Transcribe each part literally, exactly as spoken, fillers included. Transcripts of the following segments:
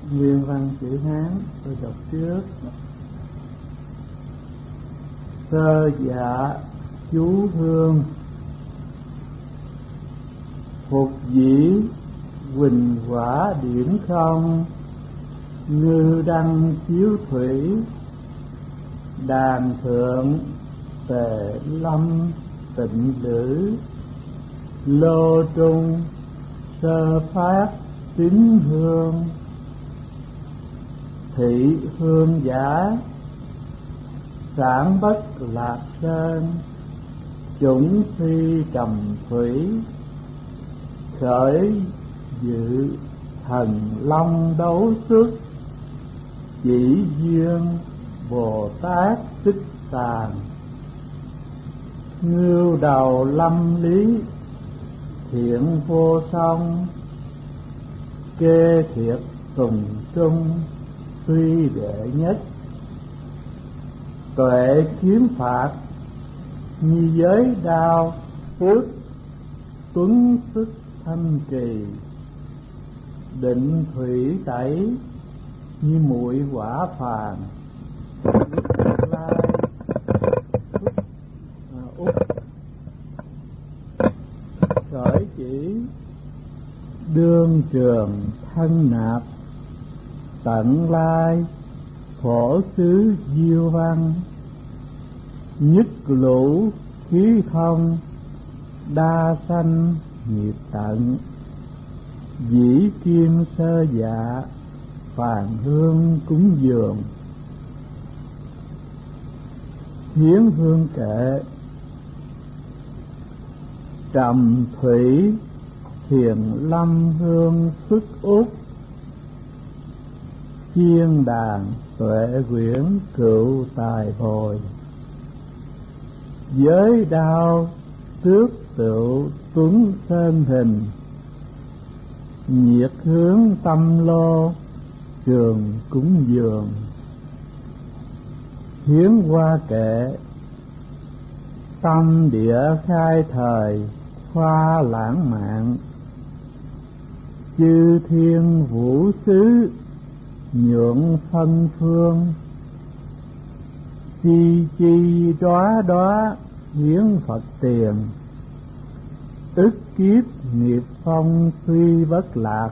Nguyên văn chữ Hán tôi đọc trước. Sơ dạ chú hương, phục dĩ quỳnh quả điển không, ngư đăng chiếu thủy, đàn thượng tề lâm tịnh lữ, lô trung sơ phát tín hương, thị hương giả sản bất lạc sơn, chủng phi trầm thủy, khởi dự thần long đấu xuất, chỉ duyên Bồ Tát tích tàn, ngưu đầu lâm lý thiện vô song, kê thiệt tùng trung suy đệ nhất, tuệ kiếm phạt nhi giới đao phước, tuấn sức thanh trì, định thủy tẩy như muội quả phàn, lai út khởi chỉ đương trường thân nạp, tận lai phổ xứ diêu văn, nhất lũ khí thông đa sanh nghiệp tận, dĩ kim sơ dạ phàn hương cúng dường, hiến hương kệ trầm thủy thiền lâm hương xuất út, chiên đàn tuệ quyển cựu tài bồi, giới đao tước tựu tuấn sơn hình, nhiệt hướng tâm lô trường cúng dường, hiến hoa kệ tâm địa khai thời khoa lãng mạn, chư thiên vũ xứ nhượng phân phương, chi chi đóa đóa hiến Phật tiền, ức kiếp nghiệp phong suy bất lạc,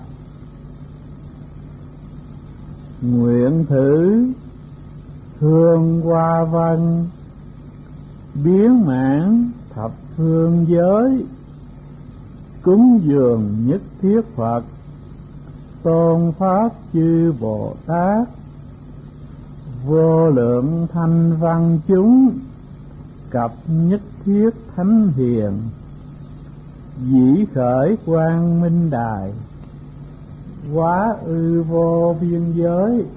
nguyện thử hương hoa văn biến mãn thập phương giới, cúng dường nhất thiết Phật tôn pháp chư Bồ Tát, vô lượng thanh văn chúng cập nhất thiết thánh hiền, dĩ khởi quang minh đài, quá ư vô biên giới,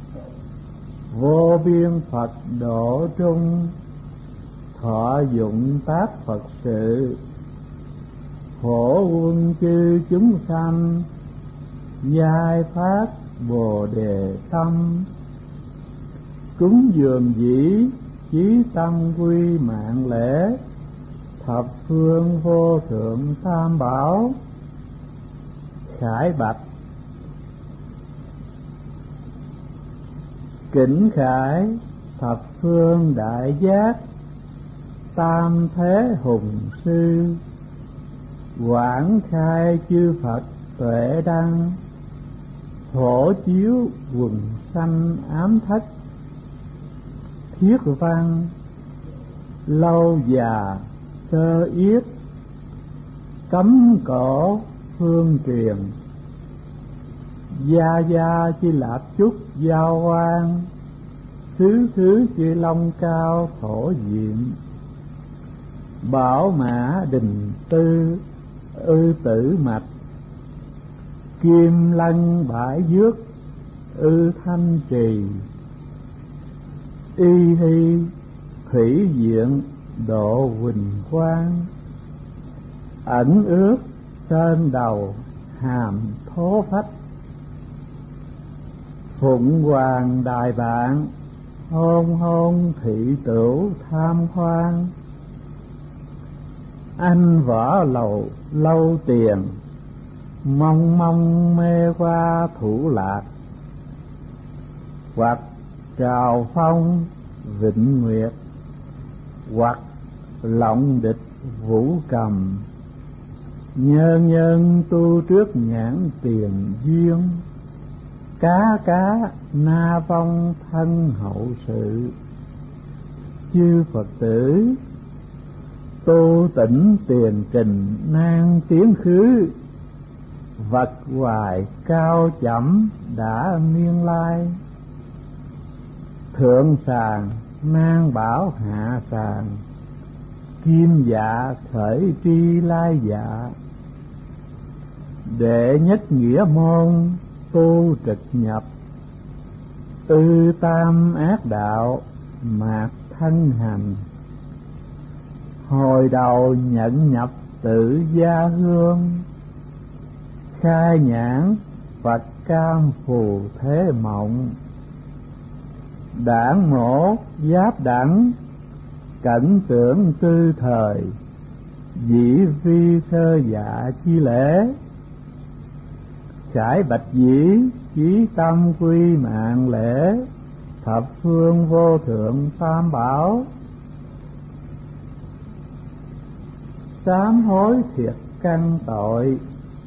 vô biên Phật độ trung, thọ dụng tác Phật sự, phổ quân chư chúng sanh, giai phát Bồ đề tâm, cúng dường dĩ chí tâm quy mạng lễ, thập phương vô thượng tam bảo, khải bạch kính khải thập phương đại giác, tam thế hùng sư, quảng khai chư Phật tuệ đăng, phổ chiếu quần sanh ám thất, thiết văn lâu già sơ yết, cấm cổ phương truyền, gia gia chi lạp chúc giao quan, xứ xứ chi long cao thổ diện, bảo mã đình tư ư tử mạch, kim lân bãi dước ư thanh trì, y hy thủy diện độ huỳnh quang, ẩn ước sơn đầu hàm thố phách, phụng hoàng đài bạn hôn hôn thị tửu tham khoan, anh võ lầu lâu tiền, mong mong mê qua thủ lạc, hoặc trào phong vịnh nguyệt, hoặc lộng địch vũ cầm. Nhân nhân tu trước nhãn tiền duyên, cá cá na vong thân hậu sự. Chư Phật tử tu tỉnh tiền trình nan tiến khứ, vật hoài cao chậm đã miên lai. Thượng sàng nan bảo hạ sàng, kim dạ khởi tri lai dạ. Đệ nhất nghĩa môn tu trực nhập, ư tam ác đạo mạt thân hành. Hồi đầu nhận nhập tự gia hương, khai nhãn Phật cam phù thế mộng. Đảng mổ giáp đẳng, cảnh tưởng tư thời, dĩ vi sơ dạ chi lễ. Khải bạch dĩ chí tâm quy mạng lễ, thập phương vô thượng tam bảo. Sám hối thiệt căn tội,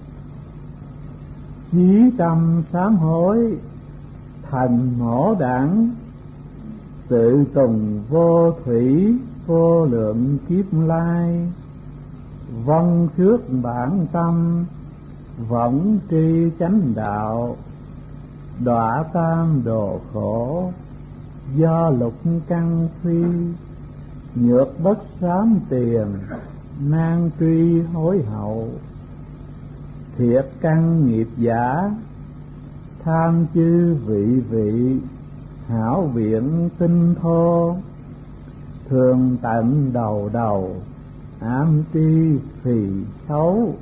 chí tâm sám hối thành mổ đẳng. Tự tùng vô thủy vô lượng kiếp lai, vong trước bản tâm võng tri chánh đạo. Đọa tam đồ khổ do lục căn phi, nhược bất sám tiền nan truy hối hậu. Thiệt căn nghiệp giả tham chư vị vị, hảo viện tinh thô. Thường tận đầu đầu ám tri phì xấu,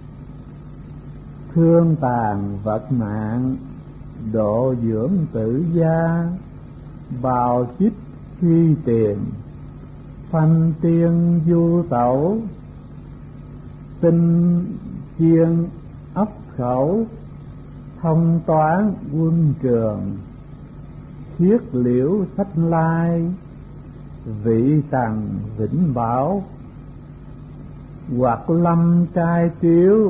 thương tàn vật mạng độ dưỡng tử gia. Bào chích khi tiền phanh tiên du tẩu, tinh chiên ấp khẩu thông toán quân trường. Thiết liễu sách lai vị tằng vĩnh bảo, hoặc lâm trai chiếu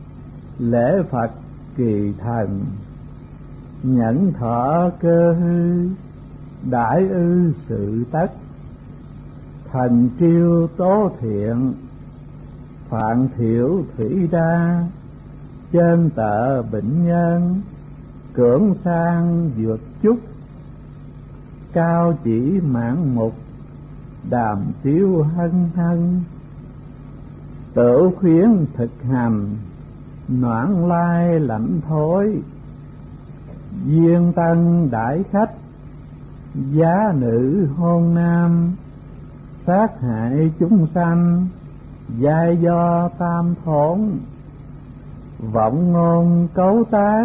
lễ Phật kỳ thần. Nhẫn thọ cơ hư đại ư sự tất, thần triêu tố thiện phạn thiểu thủy đa. Trên tợ bệnh nhân cưỡng sang vượt chút, cao chỉ mãn mục đàm tiếu hân hân. Tự khuyến thực hành noãn lai lãnh thối, duyên tân đại khách giá nữ hôn nam. Sát hại chúng sanh giai do tam thốn, vọng ngôn cấu tác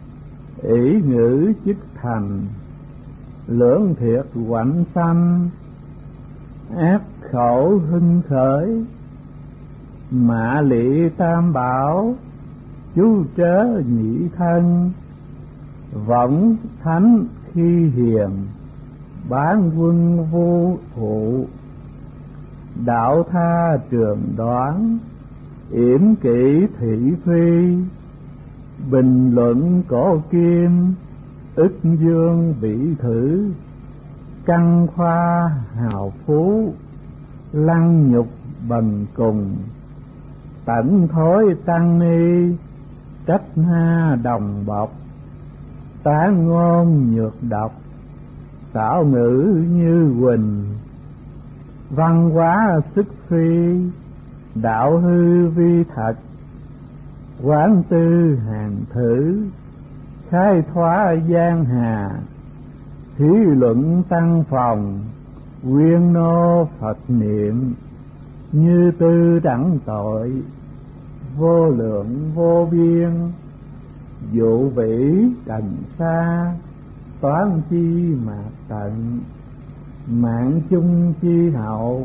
ỷ ngữ chức thành. Lưỡng thiệt quạnh sanh ác khẩu hưng khởi, mạ lị tam bảo chú trớ nhị thân. Võng thánh khi hiền bán quân vô thụ, đạo tha trường đoán yểm kỷ thị phi. Bình luận cổ kim ức dương bị thử, căn khoa hào phú lăng nhục bần cùng. Tẩn thối tăng ni trách ha đồng bọc, tán ngôn nhược độc xảo ngữ như quỳnh. Văn hóa sức phi đạo hư vi thật, quán tư hàng thử khai thoá giang hà. Thí luận tăng phòng quyên nô Phật niệm, như tư đẳng tội vô lượng vô biên. Dụ vĩ cần xa toán chi mạt tận, mạng chung chi hậu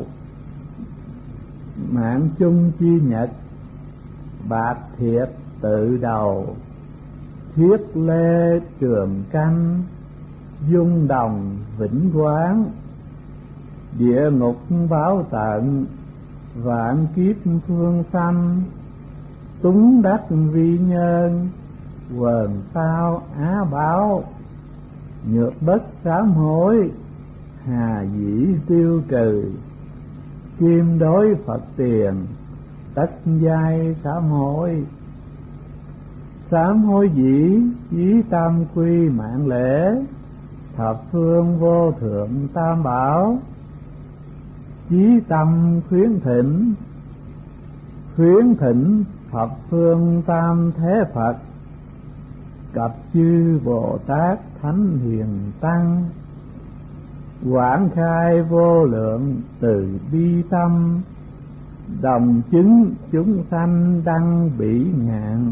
mạng chung chi nhật. Bạc thiệt tự đầu thiết lê trường canh, dung đồng vĩnh quán, địa ngục báo tận, vạn kiếp phương sanh, túng đắc vi nhân, quần sao á báo, nhược bất sám hối, hà dĩ tiêu trừ, kim đối Phật tiền, tất giai sám hối. Sám hối dĩ, chí tam quy mạng lễ, thập phương vô thượng tam bảo, chí tâm khuyến thỉnh, khuyến thỉnh thập phương tam thế Phật, cập chư Bồ Tát thánh hiền tăng, quảng khai vô lượng từ bi tâm, đồng chứng chúng sanh đăng bỉ ngạn.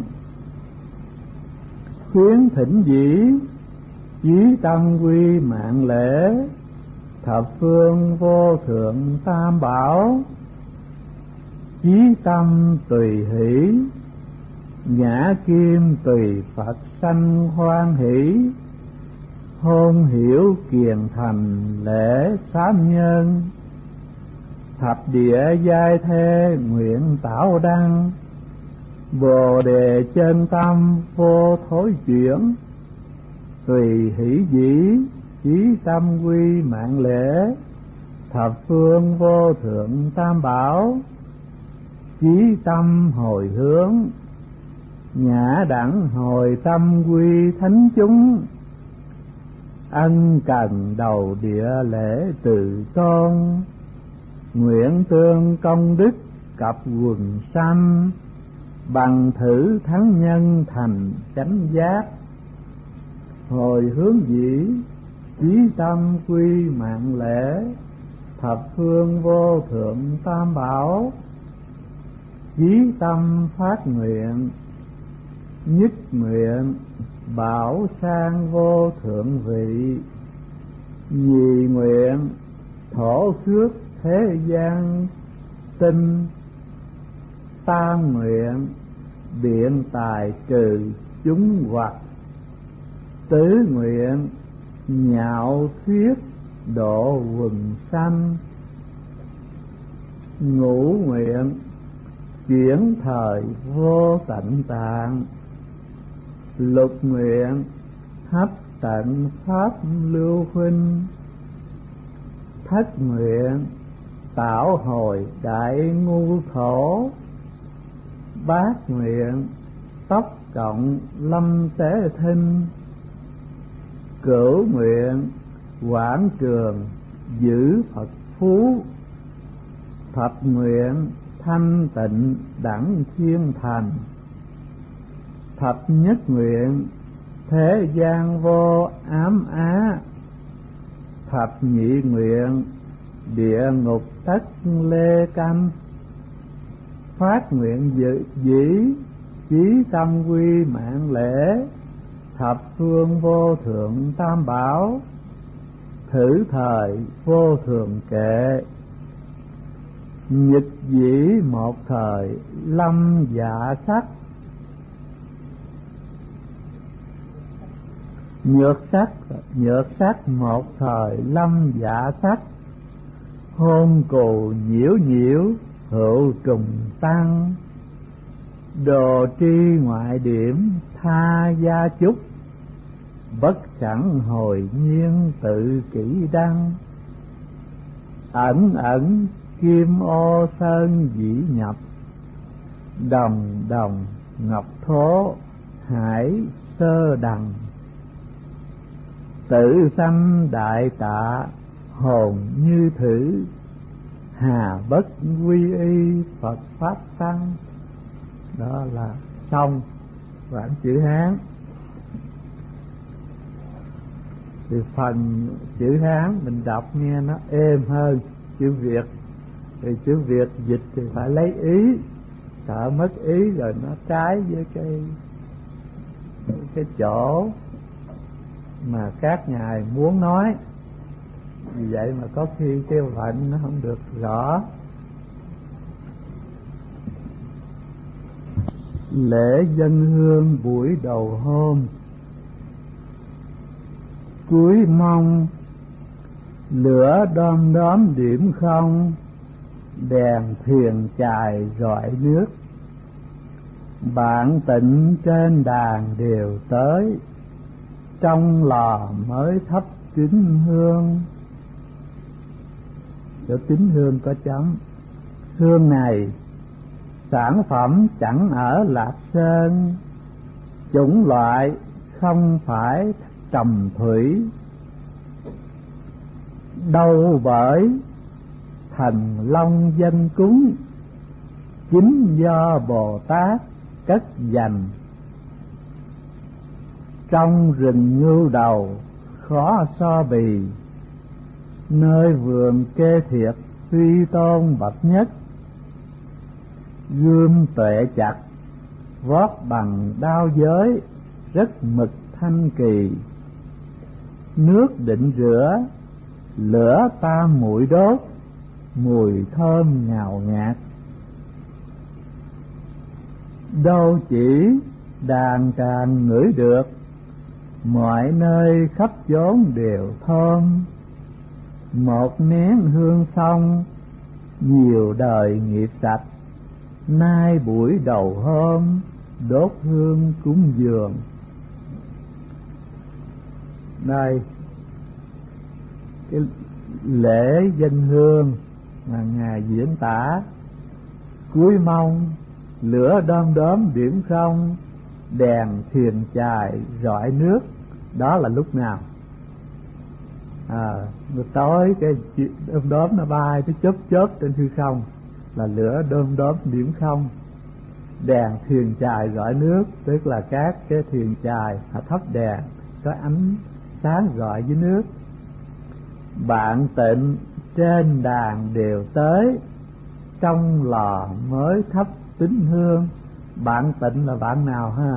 Khuyến thỉnh dĩ, chí tâm quy mạng lễ, thập phương vô thượng tam bảo, chí tâm tùy hỷ, nhã kim tùy Phật sanh hoan hỷ, hôn hiểu kiền thành lễ sám nhân, thập địa giai thế nguyện tạo đăng, bồ đề chân tâm vô thối chuyển, tùy hỷ dĩ, chí tâm quy mạng lễ, thập phương vô thượng tam bảo, chí tâm hồi hướng, nhã đẳng hồi tâm quy thánh chúng, ân cần đầu địa lễ từ tôn, nguyện tương công đức cập quần sanh, bằng thử thắng nhân thành chánh giác. Hồi hướng dĩ, chí tâm quy mạng lễ, thập phương vô thượng tam bảo, chí tâm phát nguyện, nhất nguyện bảo sang vô thượng vị, nhì nguyện thổ phước thế gian tinh, tam nguyện biện tài trừ chúng hoặc, tứ nguyện nhạo thuyết độ quần sanh, ngũ nguyện chuyển thời vô tận tạng, lục nguyện hấp tận pháp lưu huynh, thất nguyện tạo hồi đại ngu khổ, bát nguyện tóc cộng lâm tế thinh, cửu nguyện quảng trường giữ Phật phú, thập nguyện thanh tịnh đẳng thiên thành, thập nhất nguyện thế gian vô ám á, thập nhị nguyện địa ngục tất lê canh, phát nguyện dĩ, chí tâm quy mạng lễ, thập phương vô thượng tam bảo, thử thời vô thường kệ, nhật dĩ một thời lâm dạ sắc, nhược sắc nhược sắc một thời lâm dạ sắc, hôn cù nhiễu nhiễu hữu trùng tăng, đồ tri ngoại điểm tha gia chúc, bất sẵn hồi nhiên tự kỷ đăng, ẩn ẩn kim ô sơn dĩ nhập, đồng đồng ngọc thố hải sơ đằng, tự sanh đại tạ hồn như thử, hà bất quy y Phật pháp tăng. Đó là xong bản chữ Hán. Thì phần chữ Hán mình đọc nghe nó êm hơn chữ Việt, thì chữ Việt dịch thì phải lấy ý, sợ mất ý rồi nó trái với cái cái chỗ mà các ngài muốn nói. Vì vậy mà có khi cái vận nó không được rõ. Lễ dân hương buổi đầu hôm. cuối mong, lửa đom đóm điểm không, đèn thuyền chài rọi nước. Bạn tịnh trên đàn đều tới, trong lò mới thắp kính hương. Chỗ kính hương có chấm. Hương này sản phẩm chẳng ở Lạc Sơn, chủng loại không phải trầm thủy. Đâu bởi thành long danh cúng, chính do Bồ Tát cất dành. Trong rừng ngưu đầu khó so bì, nơi vườn kê thiệt suy tôn bậc nhất. Gươm tuệ chặt vót bằng đao giới, rất mực thanh kỳ. Nước định rửa lửa ta mũi đốt, mùi thơm ngào ngạt. Đâu chỉ đàn tràng ngửi được, mọi nơi khắp chốn đều thơm. Một nén hương xong, nhiều đời nghiệp sạch. Nay buổi đầu hôm, đốt hương cúng dường. Đây, cái lễ dân hương mà Ngài diễn tả: cuối mong, lửa đom đóm điểm không, đèn thuyền chài rọi nước. Đó là lúc nào? À, buổi tối cái đom đóm nó bay, nó chớp chớp trên hư không, là lửa đom đóm điểm không. Đèn thuyền chài rọi nước, tức là các cái thuyền chài họ thắp đèn có ánh sáng rọi dưới nước. Bạn tịnh trên đàn đều tới, trong lò mới thắp tín hương. Bạn tịnh là bạn nào ha?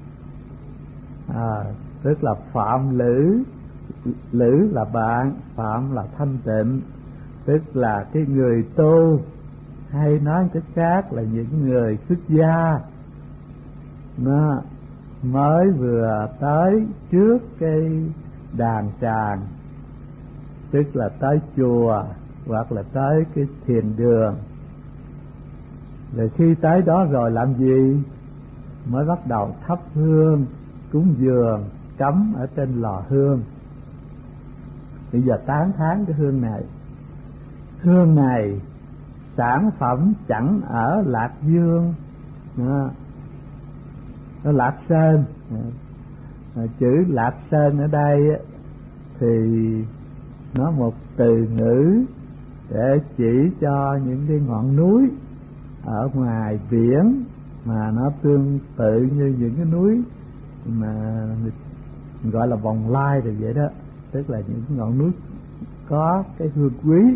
À, tức là Phạm Lữ. Lữ là bạn, Phạm là thanh tịnh, tức là cái người tu, hay nói cách khác là những người xuất gia. Nó mới vừa tới trước cái đàn tràng, tức là tới chùa hoặc là tới cái thiền đường. Rồi khi tới đó rồi làm gì? Mới bắt đầu thắp hương cúng dường, cắm ở trên lò hương. Bây giờ tán thán cái hương này. Hương này sản phẩm chẳng ở Lạc Dương, nó, nó Lạc Sơn. À, chữ Lạc Sơn ở đây thì nó một từ ngữ để chỉ cho những cái ngọn núi ở ngoài biển mà nó tương tự như những cái núi mà gọi là Bồng Lai rồi vậy đó, tức là những ngọn núi có cái hương quý.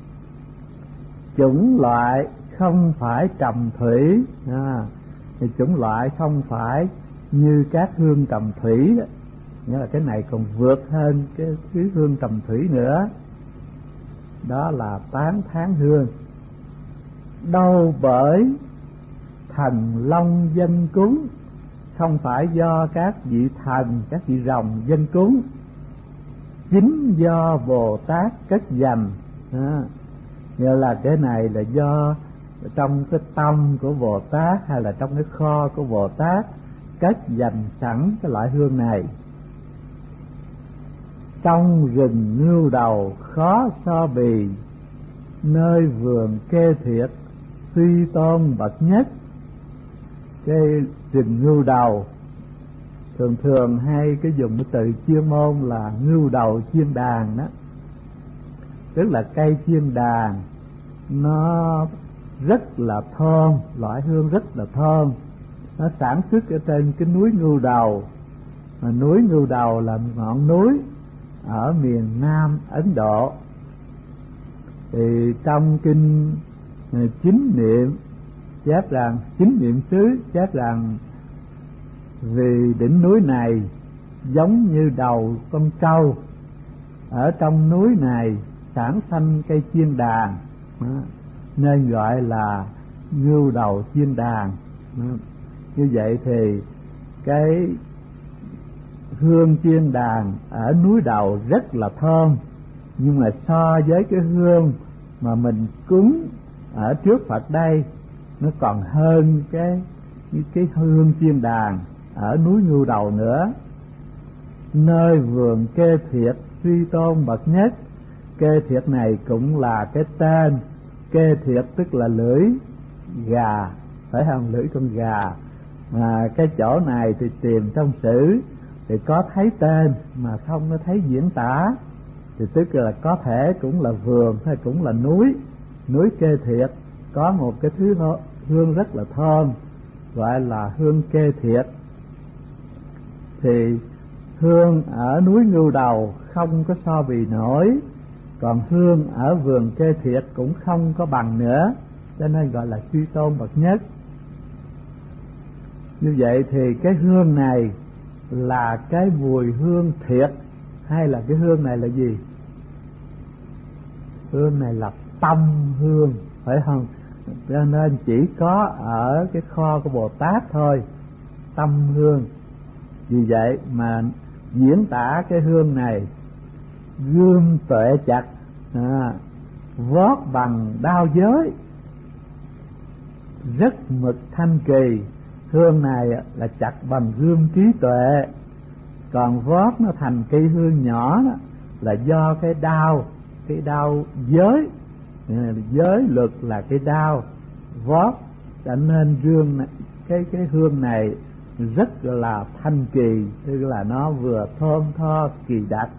Chủng loại không phải trầm thủy, à, thì chủng loại không phải như các hương trầm thủy đó, nghĩa là cái này còn vượt hơn cái, cái hương trầm thủy nữa. Đó là tán thán hương. Đâu bởi thần long dân cúng, không phải do các vị thần, các vị rồng dân cúng, chính do Bồ Tát cất dành. À, như là cái này là do trong cái tâm của Bồ Tát hay là trong cái kho của Bồ Tát cất dành sẵn cái loại hương này. Trong rừng ngưu đầu khó so bì, nơi vườn kê thiệt suy tôn bậc nhất. Cái rừng ngưu đầu thường thường hay cái dùng cái từ chuyên môn là ngưu đầu chiên đàn đó, tức là cây chiên đàn nó rất là thơm, loại hương rất là thơm. Nó sản xuất ở trên cái núi ngưu đầu, mà núi ngưu đầu là ngọn núi ở miền Nam Ấn Độ. Thì trong kinh Chính Niệm chép rằng, Chính Niệm xứ chép rằng vì đỉnh núi này giống như đầu con trâu, ở trong núi này sản sanh cây chiên đàn, nên gọi là ngưu đầu chiên đàn. Như vậy thì cái hương chiên đàn ở núi đầu rất là thơm, nhưng mà so với cái hương mà mình cúng ở trước Phật đây, nó còn hơn cái cái hương chiên đàn ở núi Ngưu Đầu nữa. Nơi vườn Kê Thiệt suy tôn bậc nhất. Kê Thiệt này cũng là cái tên. Kê Thiệt tức là lưỡi gà, phải không? Lưỡi con gà. Mà cái chỗ này thì tìm trong sử thì có thấy tên mà không có thấy diễn tả, thì tức là có thể cũng là vườn hay cũng là núi. Núi Kê Thiệt có một cái thứ hương rất là thơm, gọi là hương Kê Thiệt. Thì hương ở núi Ngưu Đầu không có so bì nổi, còn hương ở vườn Kê Thiệt cũng không có bằng nữa, cho nên gọi là suy tôn bậc nhất. Như vậy thì cái hương này là cái mùi hương thiệt, hay là cái hương này là gì? Hương này là tâm hương, phải không? Cho nên chỉ có ở cái kho của Bồ Tát thôi, tâm hương. Vì vậy mà diễn tả cái hương này: gươm tuệ chặt, à, vót bằng đao giới, rất mực thanh kỳ. Hương này là chặt bằng gươm trí tuệ, còn vót nó thành cây hương nhỏ đó, là do cái đao, cái đao giới, giới luật là cái đao vót, cho nên hương này, cái cái hương này rất là thanh kỳ, tức là nó vừa thơm tho kỳ đặc.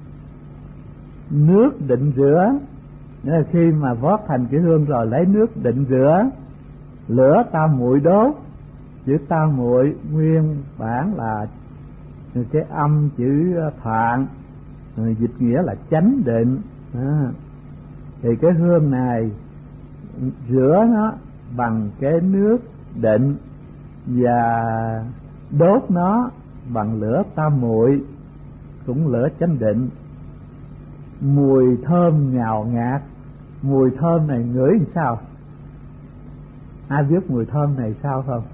Nước định rửa, nghĩa là khi mà vót thành cái hương rồi lấy nước định rửa. Lửa tam muội đốt, chữ tam muội nguyên bản là cái âm chữ thoạn, dịch nghĩa là chánh định. À, thì cái hương này rửa nó bằng cái nước định và đốt nó bằng lửa tam muội, cũng lửa chánh định. Mùi thơm ngào ngạt. Mùi thơm này ngửi làm sao? Ai biết mùi thơm này sao không?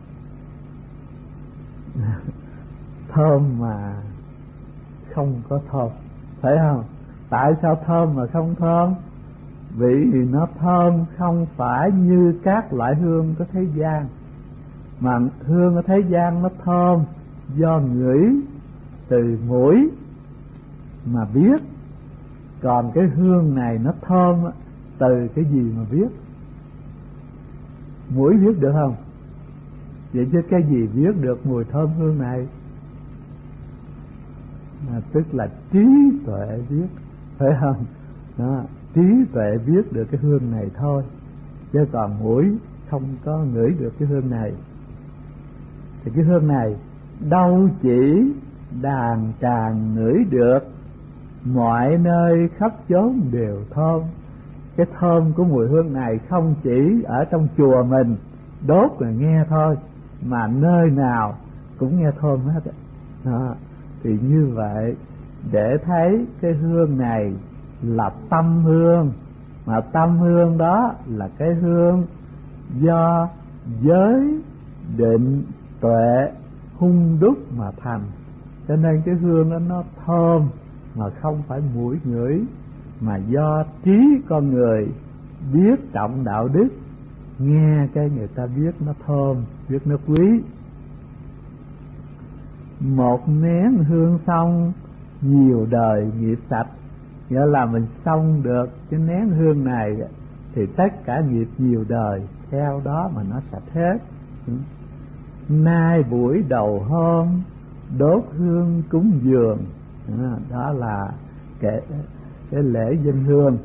Thơm mà không có thơm, phải không? Tại sao thơm mà không thơm? Vì nó thơm không phải như các loại hương của thế gian, mà hương ở thế gian nó thơm do ngửi từ mũi mà biết, còn cái hương này nó thơm từ cái gì mà biết? Mũi biết được không? Vậy chứ cái gì biết được mùi thơm hương này? À, tức là trí tuệ biết, phải không? Đó, trí tuệ biết được cái hương này thôi, chứ còn mũi không có ngửi được cái hương này. Thì cái hương này đâu chỉ đàn tràng ngửi được, mọi nơi khắp chốn đều thơm. Cái thơm của mùi hương này không chỉ ở trong chùa mình đốt là nghe thôi, mà nơi nào cũng nghe thơm hết. Đó. Thì như vậy, để thấy cái hương này là tâm hương, mà tâm hương đó là cái hương do giới định tuệ hung đúc mà thành, cho nên cái hương đó nó thơm mà không phải mũi ngửi, mà do trí con người biết trọng đạo đức, nghe cái người ta biết nó thơm, biết nó quý. Một nén hương xong nhiều đời nghiệp sạch, nghĩa là mình xong được cái nén hương này thì tất cả nghiệp nhiều đời theo đó mà nó sạch hết. Nay buổi đầu hôm đốt hương cúng dường, đó là cái, cái lễ dân hương.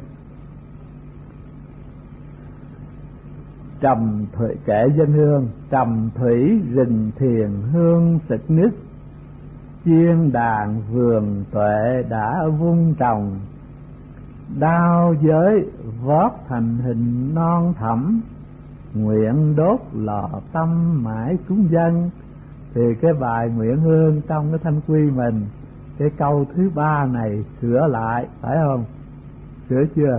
Trầm thủy, kệ dân hương. Trầm thủy rình thiền hương sực nứt, chiên đàn vườn tuệ đã vun trồng, đao giới vót thành hình non thẳm, nguyện đốt lò tâm mãi cúng dân. Thì cái bài nguyện hương trong cái thanh quy mình, cái câu thứ ba này sửa lại, phải không? Sửa chưa?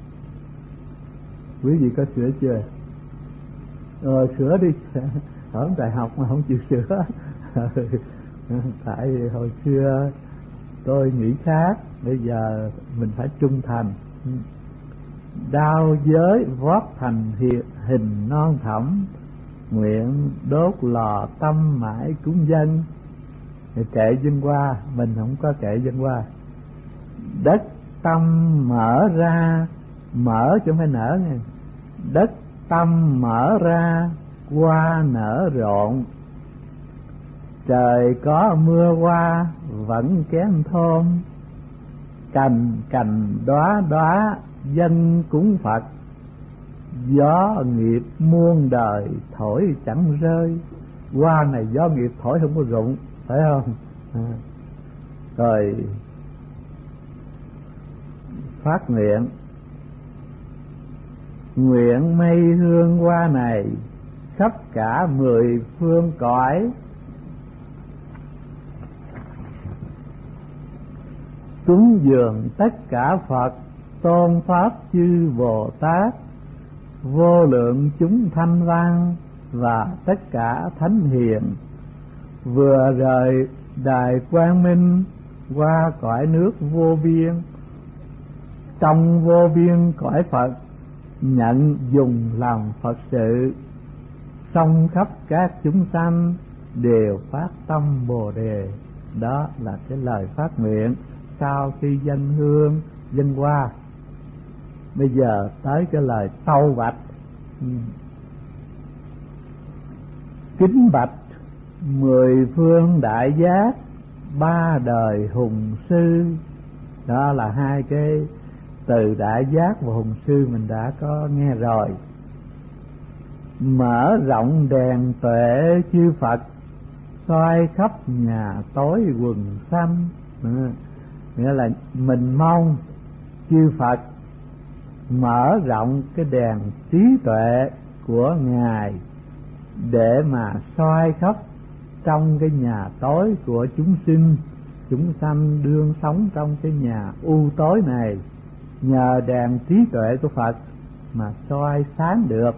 Quý vị có sửa chưa? Ờ, sửa đi. Ở đại học mà không chịu sửa. Tại vì hồi xưa tôi nghĩ khác, bây giờ mình phải trung thành. Đao giới vót thành hình non thẳm, nguyện đốt lò tâm mãi cúng dân. Thì kệ dân hoa, mình không có kệ dân hoa. Đất tâm mở ra, mở chứ không phải nở nghe. Đất tâm mở ra, hoa nở rộn. Trời có mưa hoa, vẫn kén thơm. Cành cành đóa đóa, dân cúng Phật. Gió nghiệp muôn đời, thổi chẳng rơi. Hoa này gió nghiệp thổi không có rụng, phải không? À. Rồi phát nguyện, nguyện mây hương hoa này khắp cả mười phương cõi, cúng dường tất cả Phật tôn pháp chư Bồ Tát, vô lượng chúng thanh văn và tất cả thánh hiền, vừa rời đài quang minh qua cõi nước vô biên. Trong vô biên cõi Phật nhận dùng làm Phật sự, song khắp các chúng sanh đều phát tâm Bồ Đề. Đó là cái lời phát nguyện sau khi dâng hương dâng hoa. Bây giờ tới cái lời tâu bạch. Kính bạch mười phương đại giác, ba đời hùng sư. Đó là hai cái từ đại giác và hùng sư mình đã có nghe rồi. Mở rộng đèn tuệ chư Phật, soi khắp nhà tối quần xanh. Ừ. Nghĩa là mình mong chư Phật mở rộng cái đèn trí tuệ của Ngài để mà soi khắp trong cái nhà tối của chúng sinh. Chúng sanh đương sống trong cái nhà u tối này, nhờ đèn trí tuệ của Phật mà soi sáng được.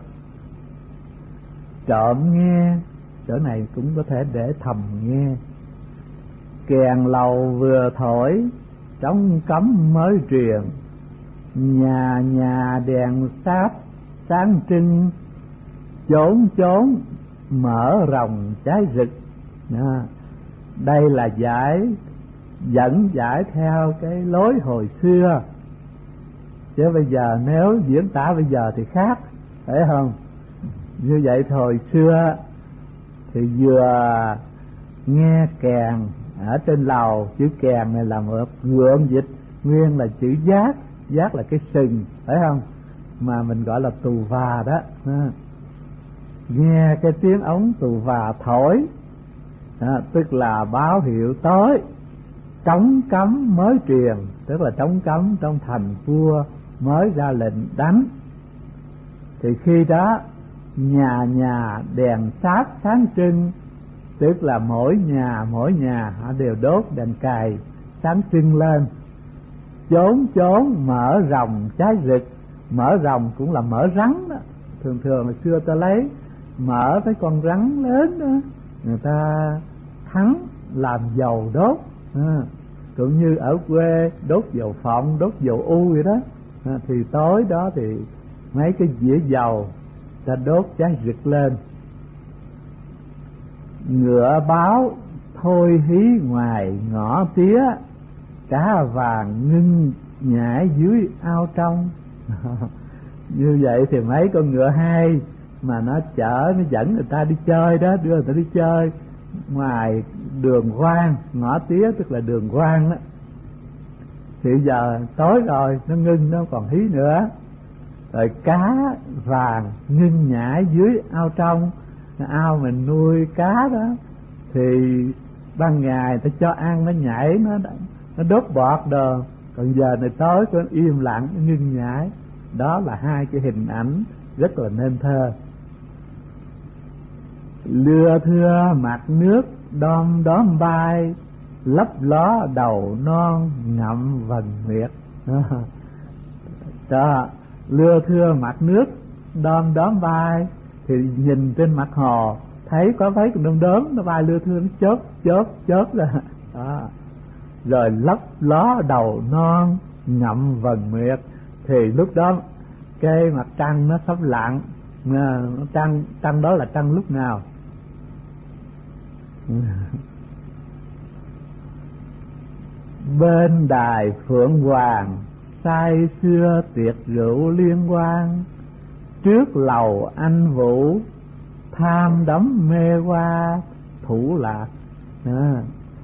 Trộm nghe, chỗ này cũng có thể để thầm nghe. Kèn lầu vừa thổi, trống cấm mới truyền, nhà nhà đèn sáp sáng trưng, chốn chốn mở rộng cháy rực. À, đây là giải dẫn giải theo cái lối hồi xưa, chứ bây giờ nếu diễn tả bây giờ thì khác, phải không? Như vậy hồi xưa thì vừa nghe kèn ở trên lầu, chữ kèn này là một gượng dịch nguyên là chữ giác, giác là cái sừng, phải không? Mà mình gọi là tù và đó. À, nghe cái tiếng ống tù và thổi, à, tức là báo hiệu tới. Trống cấm mới truyền, tức là trống cấm trong thành vua mới ra lệnh đánh. Thì khi đó nhà nhà đèn sáp sáng trưng, tức là mỗi nhà mỗi nhà họ đều đốt đèn cày sáng trưng lên. Chốn chốn mở rộng cháy rực, mở rộng cũng là mở rắn đó. Thường thường hồi xưa ta lấy mở cái con rắn lớn đó, người ta thắng làm dầu đốt. À, cũng như ở quê đốt dầu phộng, đốt dầu u vậy đó. À, thì tối đó thì mấy cái dĩa dầu ta đốt cháy rực lên. Ngựa báo thôi hí ngoài ngõ tía, cá vàng ngưng nhảy dưới ao trong. Như vậy thì mấy con ngựa hai mà nó chở, nó dẫn người ta đi chơi đó, đưa người ta đi chơi ngoài đường quang, ngõ tía tức là đường quang đó. Thì giờ tối rồi nó ngưng, nó còn hí nữa. Rồi cá vàng ngưng nhảy dưới ao trong, ao mình nuôi cá đó, thì ban ngày ta cho ăn nó nhảy, nó nó đốt bọt đồ, còn giờ này tối nó im lặng, nó ngưng nhảy. Đó là hai cái hình ảnh rất là nên thơ. Lưa thưa mặt nước đom đóm bay, lấp ló đầu non ngậm vần nguyệt. Đó, lưa thưa mặt nước đom đóm bay thì nhìn trên mặt hồ thấy có mấy con đom đóm nó bay lưa thưa, nó chớp chớp chớp ra đó. Rồi lấp ló đầu non ngậm vầng nguyệt, thì lúc đó cái mặt trăng nó sắp lặn. Trăng trăng đó là trăng lúc nào? Bên đài Phượng Hoàng say xưa tiệc rượu liên quan, trước lầu anh Vũ tham đắm mê hoa thủ lạc. À,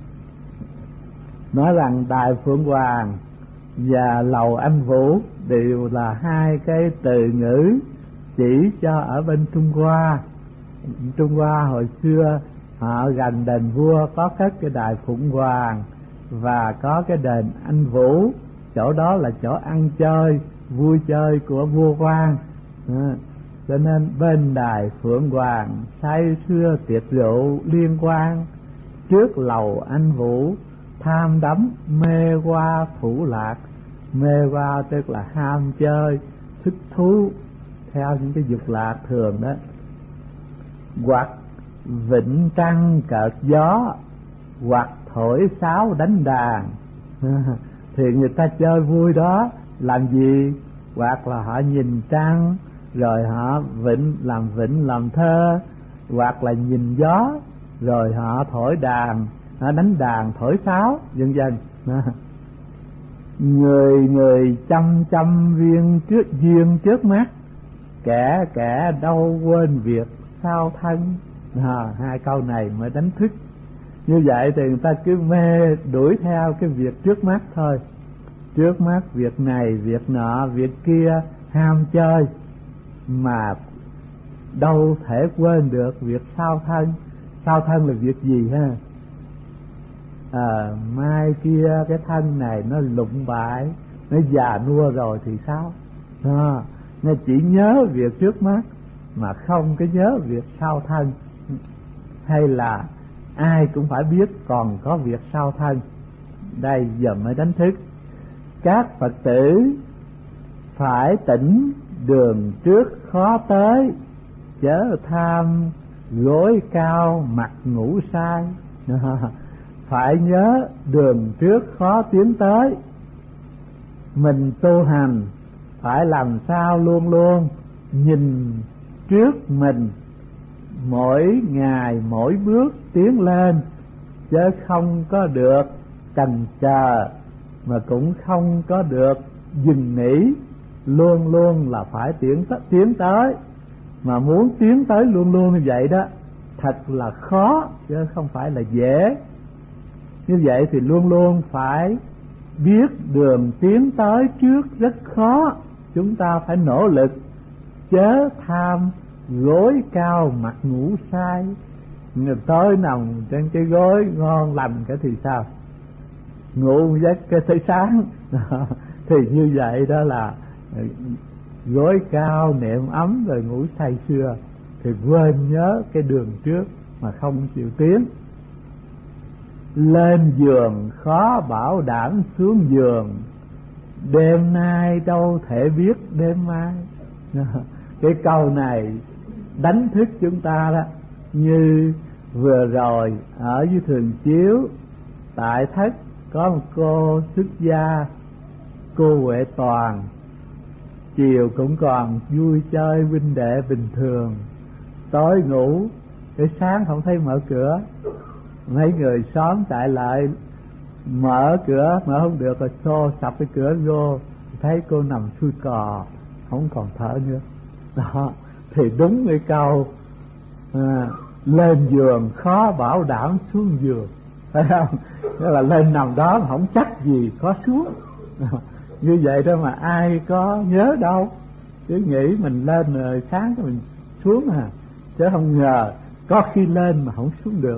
nói rằng đài Phượng Hoàng và lầu anh Vũ đều là hai cái từ ngữ chỉ cho ở bên Trung Hoa. Trung Hoa hồi xưa họ gần đền vua có cất cái đài Phượng Hoàng và có cái đền anh Vũ, chỗ đó là chỗ ăn chơi vui chơi của vua quan. À, cho nên bên đài Phượng Hoàng say xưa tiệc rượu liên quan, trước lầu anh Vũ tham đắm mê hoa phủ lạc. Mê hoa tức là ham chơi thích thú theo những cái dục lạc thường đó. Hoặc vịnh trăng cợt gió, hoặc thổi sáo đánh đàn. Thì người ta chơi vui đó làm gì? Hoặc là họ nhìn trăng rồi họ vịnh làm vịnh làm thơ, hoặc là nhìn gió rồi họ thổi đàn, họ đánh đàn thổi sáo vân vân. Người người chăm chăm viên trước duyên trước mắt, kẻ kẻ đâu quên việc sao thân. À, hai câu này mới đánh thức. Như vậy thì người ta cứ mê đuổi theo cái việc trước mắt thôi. Trước mắt việc này việc nọ việc kia, ham chơi mà đâu thể quên được việc sao thân. Sao thân là việc gì ha? À, mai kia cái thân này nó lụng bại, nó già nua rồi thì sao? À, nó chỉ nhớ việc trước mắt mà không có nhớ việc sau thân. Hay là ai cũng phải biết còn có việc sau thân. Đây giờ mới đánh thức. Các Phật tử phải tỉnh đường trước khó tới, chớ tham gối cao mặt ngủ sai. Phải nhớ đường trước khó tiến tới. Mình tu hành phải làm sao luôn luôn nhìn trước mình, mỗi ngày mỗi bước tiến lên, chứ không có được chần chờ mà cũng không có được dừng nghỉ. Luôn luôn là phải tiến tới, tiến tới. Mà muốn tiến tới luôn luôn như vậy đó thật là khó chứ không phải là dễ. Như vậy thì luôn luôn phải biết đường tiến tới trước rất khó. Chúng ta phải nỗ lực, chớ tham gối cao mặt ngủ sai. Người tối nằm trên cái gối ngon lành cái thì sao? Ngủ giấc cái tới sáng. Thì như vậy đó là gối cao nệm ấm rồi ngủ say sưa, thì quên nhớ cái đường trước mà không chịu tiến. Lên giường khó bảo đảm xuống giường, đêm nay đâu thể biết đêm mai. Cái câu này đánh thức chúng ta đó. Như vừa rồi ở dưới Thường Chiếu tại thất có một cô xuất gia, cô Huệ Toàn, chiều cũng còn vui chơi huynh đệ bình thường, tối ngủ, cái sáng không thấy mở cửa. Mấy người xóm chạy lại mở cửa, mở không được rồi xô sập cái cửa vô, thấy cô nằm xuôi cò không còn thở nữa. Đó thì đúng cái câu à, lên giường khó bảo đảm xuống giường, phải không? Tức là lên nằm đó mà không chắc gì có xuống. Như vậy đó mà ai có nhớ đâu, cứ nghĩ mình lên rồi sáng mình xuống à, chứ không ngờ có khi lên mà không xuống được.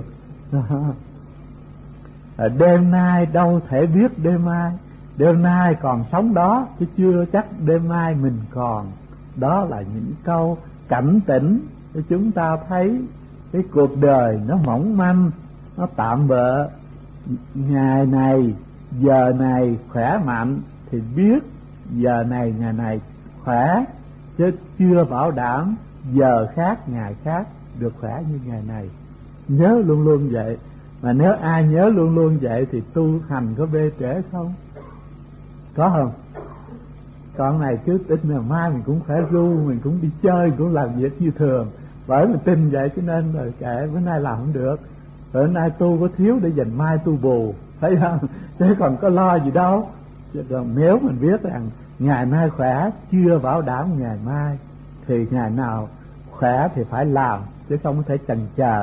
À, đêm nay đâu thể biết đêm mai. Đêm nay còn sống đó chứ chưa chắc đêm mai mình còn. Đó là những câu cảnh tỉnh để chúng ta thấy cái cuộc đời nó mỏng manh, nó tạm bợ. Ngày này giờ này khỏe mạnh thì biết giờ này ngày này khỏe, chứ chưa bảo đảm giờ khác ngày khác được khỏe như ngày này. Nhớ luôn luôn vậy. Mà nếu ai nhớ luôn luôn vậy thì tu hành có bê trễ không? Có không? Con này cứ tin là mai mình cũng phải ru, mình cũng đi chơi, cũng làm việc như thường. Bởi mình tin vậy cho nên rồi kệ, bữa nay làm không được, bữa nay tu có thiếu để dành mai tu bù, thấy không? Chứ còn có lo gì đâu. Còn nếu mình biết rằng ngày mai khỏe chưa bảo đảm ngày mai, thì ngày nào khỏe thì phải làm, chứ không có thể chần chờ.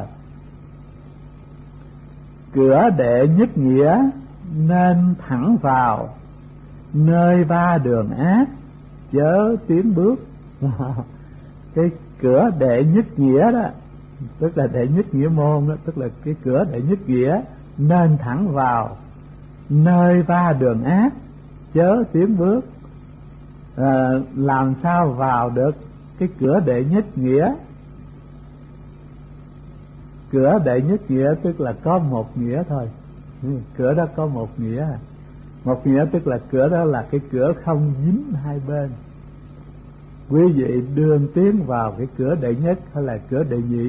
Cửa đệ nhất nghĩa nên thẳng vào, nơi ba đường ác chớ tiến bước. Cái cửa đệ nhất nghĩa đó, tức là đệ nhất nghĩa môn đó, tức là cái cửa đệ nhất nghĩa nên thẳng vào, nơi ba đường ác chớ tiến bước. À, làm sao vào được cái cửa đệ nhất nghĩa? Cửa đệ nhất nghĩa tức là có một nghĩa thôi. Cửa đó có một nghĩa. Một nghĩa tức là cửa đó là cái cửa không dính hai bên. Quý vị đương tiến vào cái cửa đệ nhất hay là cửa đệ nhị?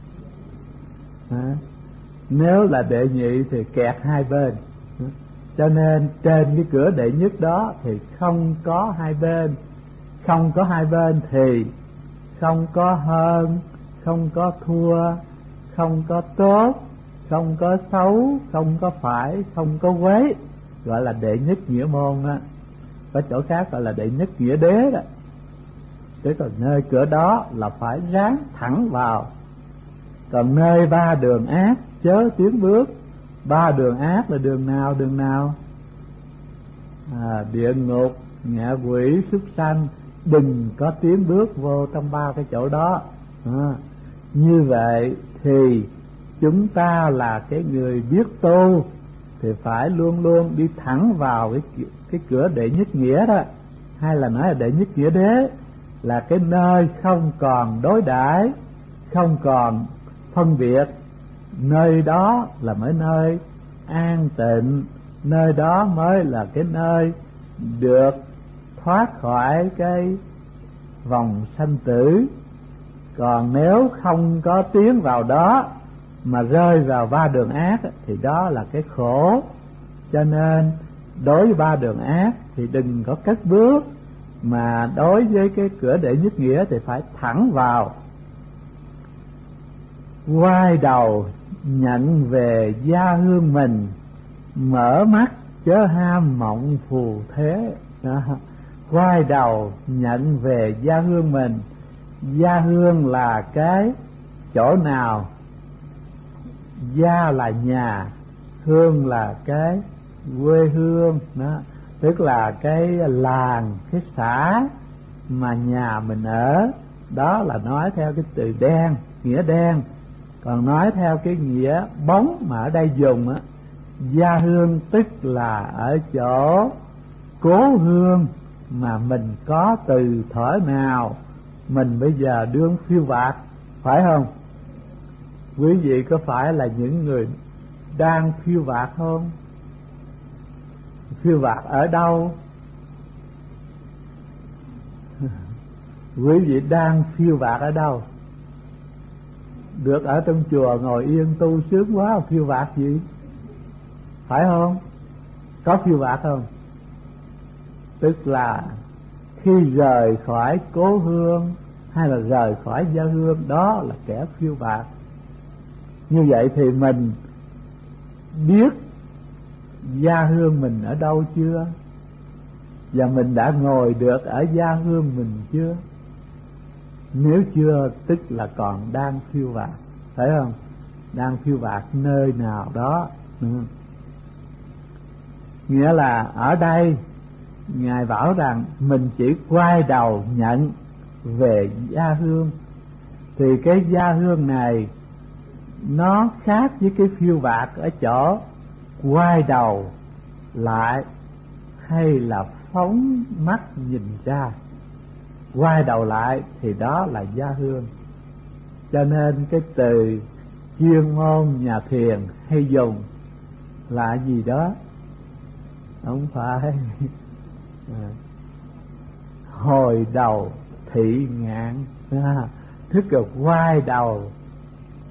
À, nếu là đệ nhị thì kẹt hai bên. Cho nên trên cái cửa đệ nhất đó thì không có hai bên. Không có hai bên thì không có hơn, không có thua, không có tốt, không có xấu, không có phải, không có quấy, gọi là đệ nhất nghĩa môn á. Có chỗ khác gọi là đệ nhất nghĩa đế đó. Thế còn nơi cửa đó là phải ráng thẳng vào. Còn nơi ba đường ác chớ tiến bước. Ba đường ác là đường nào? Đường nào? À, địa ngục, ngạ quỷ, súc sanh. Đừng có tiến bước vô trong ba cái chỗ đó. À, như vậy thì chúng ta là cái người biết tu thì phải luôn luôn đi thẳng vào cái, cái cửa đệ nhất nghĩa đó. Hay là nói là đệ nhất nghĩa đế, là cái nơi không còn đối đãi, không còn phân biệt. Nơi đó là mới nơi an tịnh, nơi đó mới là cái nơi được thoát khỏi cái vòng sanh tử. Còn nếu không có tiến vào đó mà rơi vào ba đường ác thì đó là cái khổ. Cho nên đối với ba đường ác thì đừng có cất bước, mà đối với cái cửa đệ nhất nghĩa thì phải thẳng vào. Quay đầu nhận về gia hương mình, mở mắt chớ ham mộng phù thế. Đó. Quay đầu nhận về gia hương mình. Gia hương là cái chỗ nào? Gia là nhà, hương là cái quê hương đó, tức là cái làng, cái xã mà nhà mình ở. Đó là nói theo cái từ đen, nghĩa đen. Còn nói theo cái nghĩa bóng mà ở đây dùng á, gia hương tức là ở chỗ cố hương mà mình có từ thuở nào mình bây giờ đương phiêu bạt, phải không? Quý vị có phải là những người đang phiêu bạt không? Phiêu bạt ở đâu? Quý vị đang phiêu bạt ở đâu? Được ở trong chùa ngồi yên tu sướng quá, phiêu bạt gì? Phải không? Có phiêu bạt không? Tức là khi rời khỏi cố hương hay là rời khỏi gia hương, đó là kẻ phiêu bạt. Như vậy thì mình biết gia hương mình ở đâu chưa? Và mình đã ngồi được ở gia hương mình chưa? Nếu chưa tức là còn đang phiêu bạt, phải không? Đang phiêu bạt nơi nào đó. Ừ. Nghĩa là ở đây Ngài bảo rằng mình chỉ quay đầu nhận về gia hương. Thì cái gia hương này nó khác với cái phiêu bạt ở chỗ quay đầu lại hay là phóng mắt nhìn ra. Quay đầu lại thì đó là gia hương. Cho nên cái từ chuyên môn nhà thiền hay dùng là gì đó? Không phải à, hồi đầu thị ngạn, à, tức là quay đầu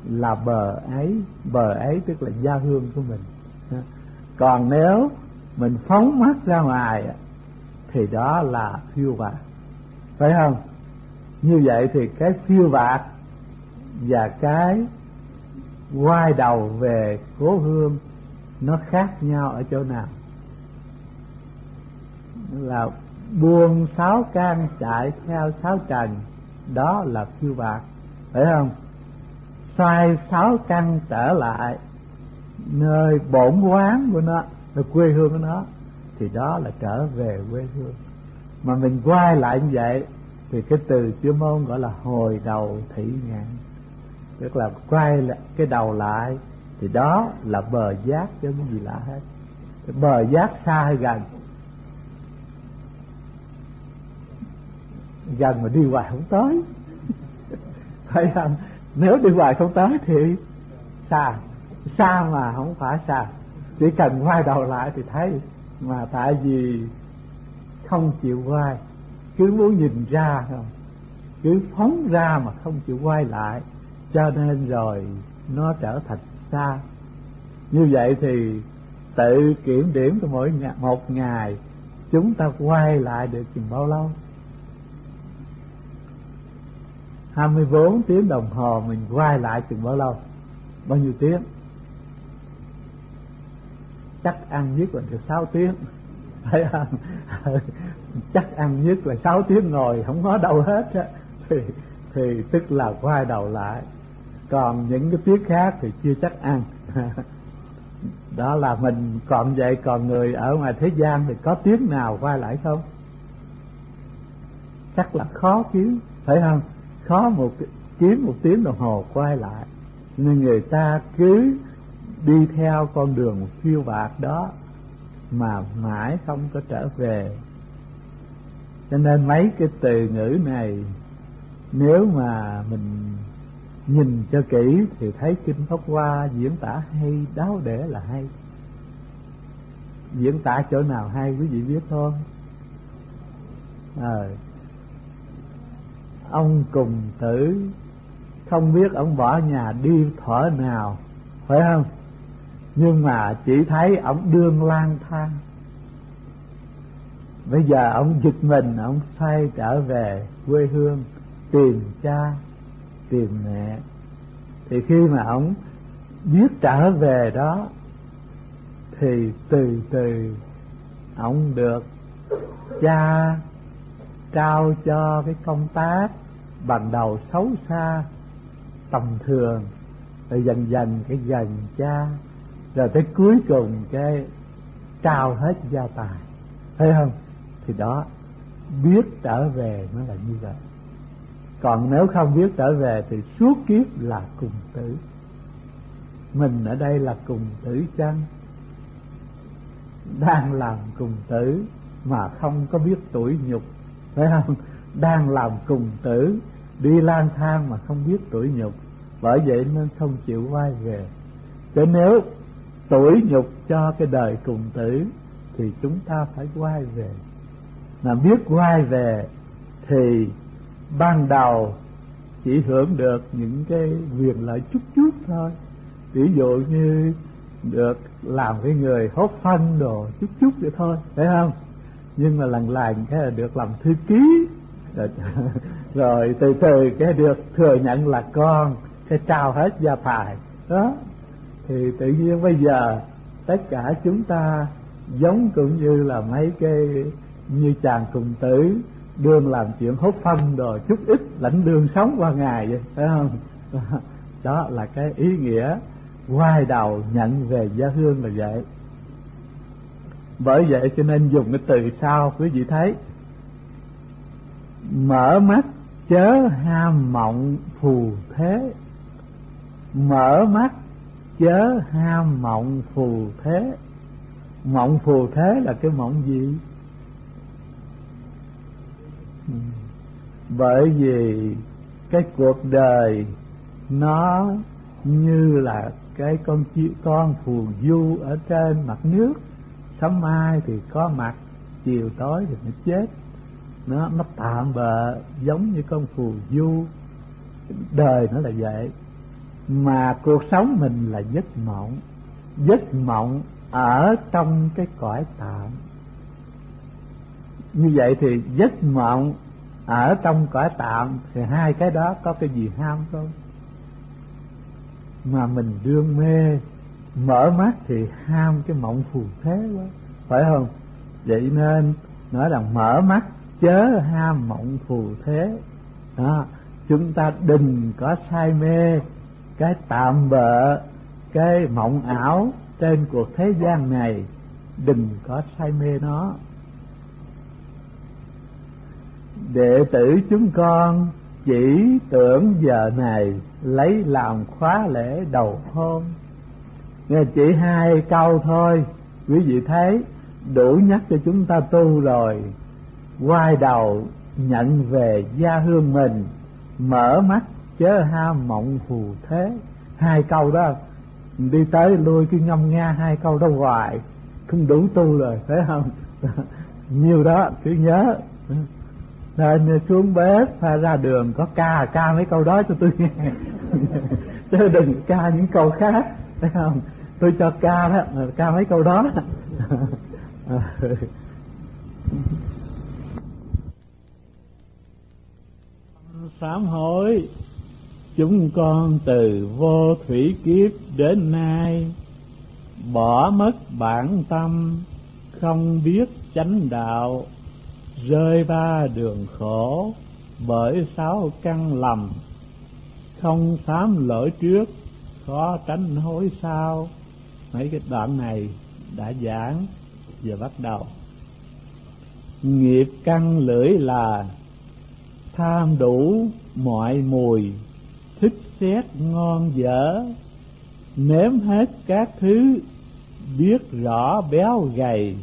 là bờ ấy. Bờ ấy tức là gia hương của mình. Còn nếu mình phóng mắt ra ngoài thì đó là phiêu bạt, phải không? Như vậy thì cái phiêu bạt và cái quay đầu về cố hương nó khác nhau ở chỗ nào? Là buông sáu căn chạy theo sáu trần, đó là phiêu bạt, phải không? Xoay sáu căn trở lại nơi bổn quán của nó, nơi quê hương của nó, thì đó là trở về quê hương. Mà mình quay lại như vậy thì cái từ chuyên môn gọi là hồi đầu thị ngạn, tức là quay lại cái đầu lại, thì đó là bờ giác chứ không có gì lạ hết. Cái bờ giác xa hay gần? Gần mà đi hoài không tới phải không? Nếu đi hoài không tới thì xa. Xa mà không phải xa, chỉ cần quay đầu lại thì thấy. Mà tại vì không chịu quay, cứ muốn nhìn ra không, cứ phóng ra mà không chịu quay lại, cho nên rồi nó trở thành xa. Như vậy thì tự kiểm điểm của mỗi ngày, một ngày chúng ta quay lại được chừng bao lâu? hai mươi bốn tiếng đồng hồ mình quay lại chừng bao lâu? Bao nhiêu tiếng? Chắc ăn nhất là được sáu tiếng, phải không? Chắc ăn nhất là sáu tiếng ngồi không có đâu hết á, thì, thì tức là quay đầu lại. Còn những cái tiếng khác thì chưa chắc ăn. Đó là mình còn vậy. Còn người ở ngoài thế gian thì có tiếng nào quay lại không? Chắc là khó kiếm, phải không? Khó một kiếm một tiếng đồng hồ quay lại. Nên người ta cứ đi theo con đường phiêu bạt đó mà mãi không có trở về. Cho nên mấy cái từ ngữ này nếu mà mình nhìn cho kỹ thì thấy Kinh Pháp Hoa diễn tả hay, đáo để là hay. Diễn tả chỗ nào hay quý vị biết không? À, ông Cùng Tử không biết ông bỏ nhà đi thuở nào, phải không? Nhưng mà chỉ thấy ông đương lang thang. Bây giờ ông giật mình, ông xoay trở về quê hương, tìm cha, tìm mẹ. Thì khi mà ông biết trở về đó thì từ từ ông được cha trao cho cái công tác ban đầu xấu xa, tầm thường, rồi dần dần cái gần cha, rồi tới cuối cùng cái trao hết gia tài, thấy không? Thì đó, biết trở về mới là như vậy. Còn nếu không biết trở về thì suốt kiếp là cùng tử. Mình ở đây là cùng tử chăng? Đang làm cùng tử mà không có biết tủi nhục, phải không? Đang làm cùng tử, đi lang thang mà không biết tủi nhục, bởi vậy nên không chịu quay về. Chứ nếu tủi nhục cho cái đời cùng tử thì chúng ta phải quay về. Mà biết quay về thì ban đầu chỉ hưởng được những cái quyền lợi chút chút thôi. Ví dụ như được làm cái người hốt phân đồ chút chút vậy thôi, phải không? Nhưng mà lần lần cái là được làm thư ký, rồi, rồi từ từ cái được thừa nhận là con, cái trao hết gia tài đó. Thì tự nhiên bây giờ tất cả chúng ta giống cũng như là mấy cái như chàng Cùng Tử đương làm chuyện hốt phân đồ chút ít, lãnh lương sống qua ngày vậy, phải không? Đó là cái ý nghĩa quay đầu nhận về gia hương là vậy. Bởi vậy cho nên dùng cái từ sau quý vị thấy: mở mắt chớ ham mộng phù thế. Mở mắt chớ ham mộng phù thế. Mộng phù thế là cái mộng gì? Bởi vì cái cuộc đời nó như là cái con chim con phù du ở trên mặt nước. Sớm mai thì có mặt, chiều tối thì nó chết. Nó nó tạm bợ giống như con phù du. Đời nó là vậy. mà cuộc sống mình là giấc mộng. Giấc mộng ở trong cái cõi tạm. Như vậy thì giấc mộng ở trong cõi tạm thì hai cái đó có cái gì ham không? Mà mình đương mê, mở mắt thì ham cái mộng phù thế quá, phải không? Vậy nên nói rằng mở mắt chớ ham mộng phù thế. Đó, chúng ta đừng có say mê cái tạm bợ, cái mộng ảo trên cuộc thế gian này, đừng có say mê nó. Đệ tử chúng con chỉ tưởng giờ này lấy làm khóa lễ đầu hôn. Nghe chỉ hai câu thôi, quý vị thấy đủ nhắc cho chúng ta tu rồi. Quay đầu nhận về gia hương mình, mở mắt chớ ham mộng phù thế. Hai câu đó đi tới lui cứ ngâm nga hai câu đó hoài không đủ tu rồi, phải không? Nhiều đó cứ nhớ. Nên xuống bếp hay ra đường có ca ca mấy câu đó cho tôi nghe. Chứ đừng ca những câu khác, phải không? Tôi cho ca đó, ca mấy câu đó. Sám hối, chúng con từ vô thủy kiếp đến nay bỏ mất bản tâm, không biết chánh đạo, rơi ba đường khổ bởi sáu căn lầm, không sám lỗi trước, khó tránh hối sau. Mấy cái đoạn này đã giảng, giờ bắt đầu. Nghiệp căn lưỡi là tham đủ mọi mùi, thích xét ngon dở, nếm hết các thứ biết rõ béo gầy.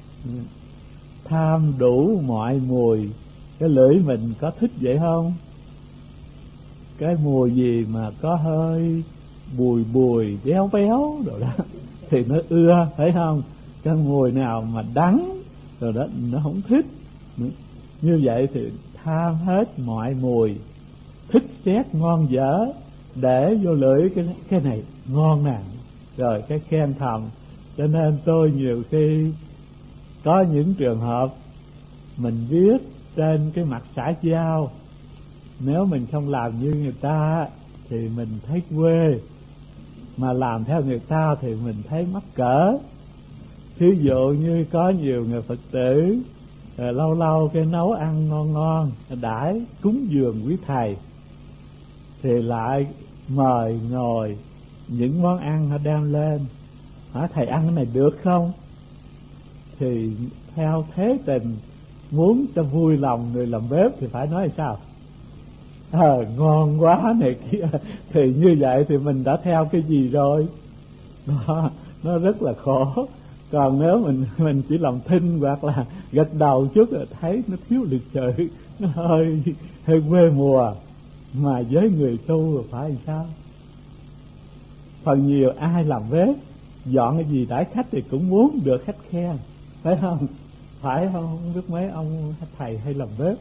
Tham đủ mọi mùi, cái lưỡi mình có thích vậy không? Cái mùi gì mà có hơi bùi bùi béo béo rồi đó thì nó ưa, phải không? Cái mùi nào mà đắng rồi đó nó không thích. Như vậy thì tham hết mọi mùi, thích xét ngon dở, để vô lưỡi cái cái này ngon nào, rồi cái khen thầm. Cho nên tôi nhiều khi có những trường hợp mình viết trên cái mặt xã giao, nếu mình không làm như người ta thì mình thấy quê, mà làm theo người ta thì mình thấy mắc cỡ. Thí dụ như có nhiều người Phật tử rồi lâu lâu cái nấu ăn ngon ngon đãi cúng dường quý thầy, thì lại mời ngồi những món ăn họ đem lên, hỏi thầy ăn cái này được không? Thì theo thế tình muốn cho vui lòng người làm bếp thì phải nói sao? Ờ, ngon quá này kia. Thì như vậy thì mình đã theo cái gì rồi? Đó, nó rất là khổ. Còn nếu mình mình chỉ làm thinh hoặc là gật đầu chút là thấy nó thiếu lịch sự, nó hơi hơi quê mùa. Mà với người tu phải làm sao? Phần nhiều ai làm bếp, dọn cái gì đãi khách thì cũng muốn được khách khen, phải không? Phải không? Không biết mấy ông thầy hay làm bếp.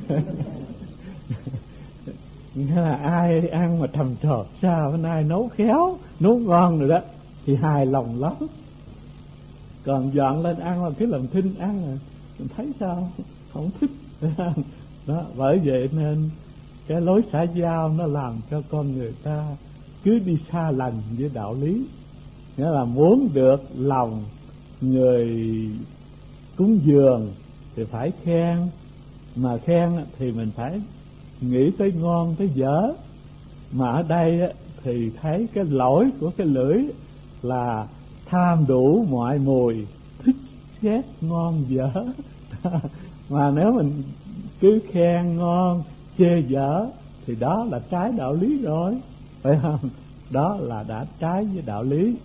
Nghĩa là ai ăn mà trầm trọt sao, bên ai nấu khéo, nấu ngon rồi đó thì hài lòng lắm. Còn dọn lên ăn là cứ làm thinh ăn rồi mình thấy sao không thích. Đó, bởi vậy nên cái lối xã giao nó làm cho con người ta cứ đi xa lành với đạo lý. Nghĩa là muốn được lòng người cúng dường thì phải khen, mà khen thì mình phải nghĩ tới ngon tới dở. Mà ở đây thì thấy cái lỗi của cái lưỡi là tham đủ mọi mùi, thích xét ngon dở. Mà nếu mình cứ khen ngon chê dở thì đó là trái đạo lý rồi, phải không? Đó là đã trái với đạo lý.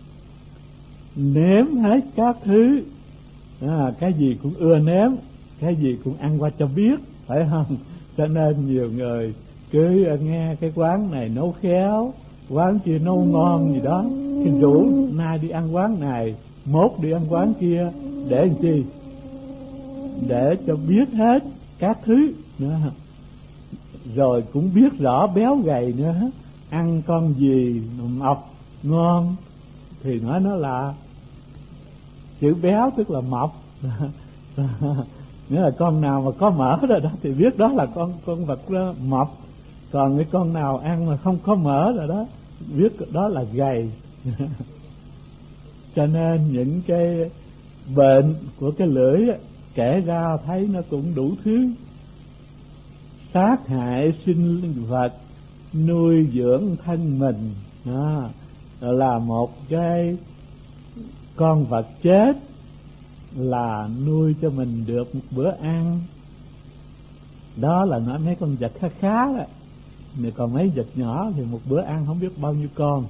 Nếm hết các thứ, à, cái gì cũng ưa nếm, cái gì cũng ăn qua cho biết, phải không? Cho nên nhiều người cứ nghe cái quán này nấu khéo, quán kia nấu ngon gì đó, thì rủ nay đi ăn quán này, mốt đi ăn quán kia, để làm chi? Để cho biết hết các thứ nữa, rồi cũng biết rõ béo gầy nữa, ăn con gì mập ngon thì nói nó là chữ béo, tức là mập. Nghĩa là con nào mà có mỡ rồi đó thì biết đó là con con vật đó mập, còn cái con nào ăn mà không có mỡ rồi đó biết đó là gầy. Cho nên những cái bệnh của cái lưỡi kể ra thấy nó cũng đủ thứ: sát hại sinh vật, nuôi dưỡng thân mình. Đó là một cái con vật chết là nuôi cho mình được một bữa ăn. Đó là nói mấy con vật khá khá đó. Nếu còn mấy vật nhỏ thì một bữa ăn không biết bao nhiêu con.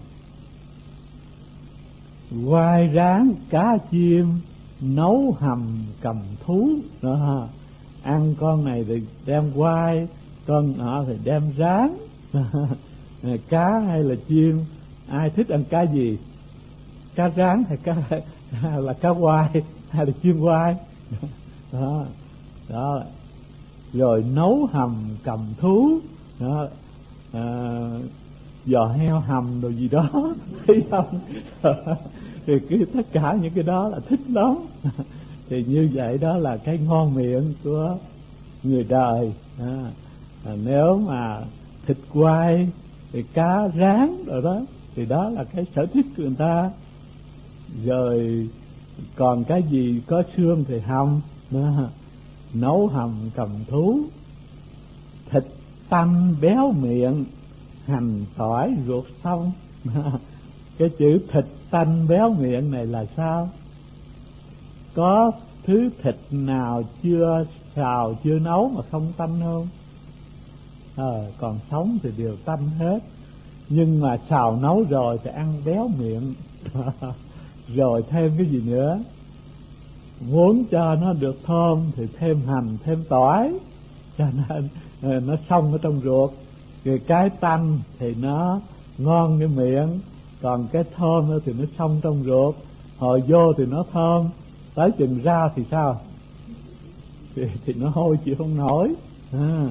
Quai rán, cá chim, nấu hầm cầm thú. Đó, ăn con này thì đem quai, con nọ thì đem rán. Cá hay là chim, ai thích ăn cá gì? Cá rán hay cá là cá quai hay là chim quai? Đó, đó. Rồi nấu hầm cầm thú. Đó, à, giò heo hầm đồ gì đó, thấy không? Thì cứ tất cả những cái đó là thích lắm. Thì như vậy đó là cái ngon miệng của người đời. À, à, nếu mà thịt quay thì cá rán rồi đó thì đó là cái sở thích của người ta. Rồi còn cái gì có xương thì hầm, đó, nấu hầm cầm thú. Thịt tanh béo miệng, hành tỏi ruột xong. Cái chữ thịt tanh béo miệng này là sao? Có thứ thịt nào chưa xào chưa nấu mà không tanh không? À, còn sống thì đều tanh hết, nhưng mà xào nấu rồi thì ăn béo miệng. Rồi thêm cái gì nữa? Muốn cho nó được thơm thì thêm hành, thêm tỏi, cho nên nó xông ở trong ruột. Rồi cái tanh thì nó ngon cái miệng, còn cái thơm thì nó xông trong ruột. Hồi vô thì nó thơm, tới chừng ra thì sao? Thì, thì nó hôi chịu không nổi. À.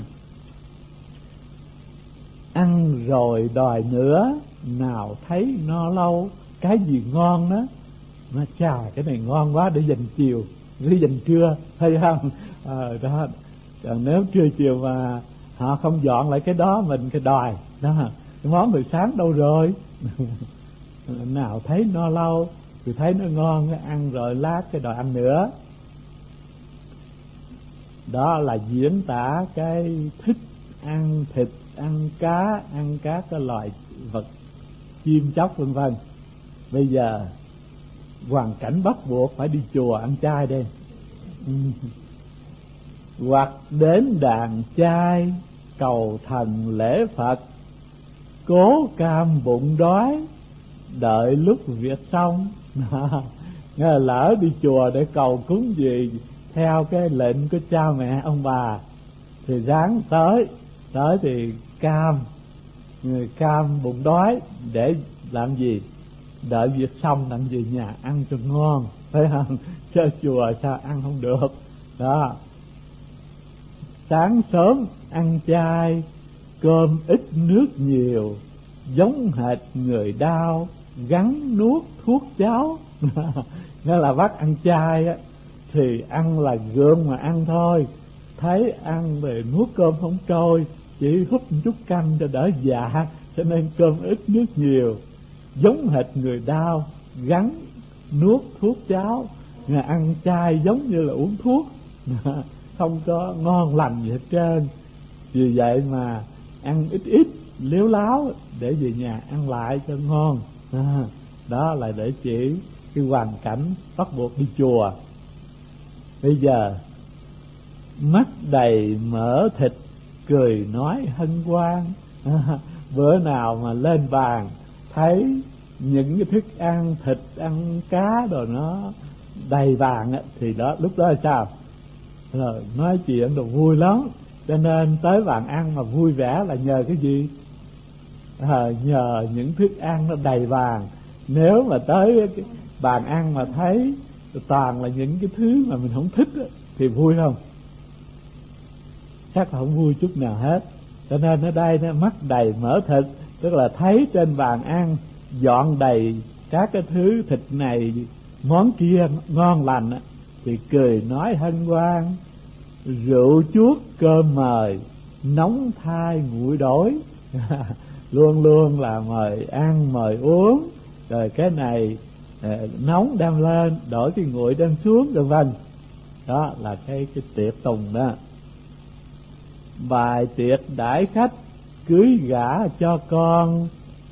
Ăn rồi đòi nữa, nào thấy no lâu. Cái gì ngon đó, nó chà cái này ngon quá để dành chiều, để dành trưa, thấy không? À, đó. Còn nếu trưa chiều mà họ không dọn lại cái đó, mình cái đòi đó, cái món buổi sáng đâu rồi? Nào thấy no lâu thì thấy nó ngon, ăn rồi lát cái đòi ăn nữa. Đó là diễn tả cái thích ăn thịt, ăn cá, ăn các cái loài vật chim chóc vân vân. Bây giờ hoàn cảnh bắt buộc phải đi chùa ăn chay đây. Hoặc đến đàn chay cầu thần lễ Phật, cố cam bụng đói đợi lúc việc xong. Nghe lỡ đi chùa để cầu cúng gì theo cái lệnh của cha mẹ ông bà thì ráng tới, tới thì cam, người cam bụng đói để làm gì? Đợi việc xong đặng về nhà ăn cho ngon, phải không? Chơi chùa sao ăn không được. Đó. Sáng sớm ăn chay, cơm ít nước nhiều, giống hệt người đau gắn nuốt thuốc cháo. Nên là bác ăn chay á thì ăn là gượng mà ăn thôi, thấy ăn về nuốt cơm không trôi, chỉ húp một chút canh cho đỡ dạ, cho nên cơm ít nước nhiều, giống hệt người đau gắn nuốt thuốc cháo. Nhà ăn chay giống như là uống thuốc, không có ngon lành gì hết trơn. Vì vậy mà ăn ít ít liếu láo để về nhà ăn lại cho ngon. À, đó là để chỉ cái hoàn cảnh bắt buộc đi chùa. Bây giờ mắt đầy mỡ thịt, cười nói hân hoan. À, bữa nào mà lên bàn thấy những cái thức ăn thịt, ăn cá rồi nó đầy bàn á, thì đó lúc đó là sao? Rồi nói chuyện đồ vui lắm. Cho nên tới bàn ăn mà vui vẻ là nhờ cái gì? À, nhờ những thức ăn nó đầy bàn. Nếu mà tới cái bàn ăn mà thấy toàn là những cái thứ mà mình không thích á, thì vui không? Chắc là không vui chút nào hết. Cho nên ở đây nó mắt đầy mỡ thịt, Tức là thấy trên bàn ăn dọn đầy các cái thứ thịt này món kia ngon lành thì cười nói hân hoan, rượu chuốt cơm mời, nóng thai nguội đổi. Luôn luôn là mời ăn mời uống, rồi cái này nóng đem lên, đổi cái nguội đem xuống, vân vân. Đó là cái cái tiệc tùng đó. Bài tiệc đãi khách, cưới gả cho con,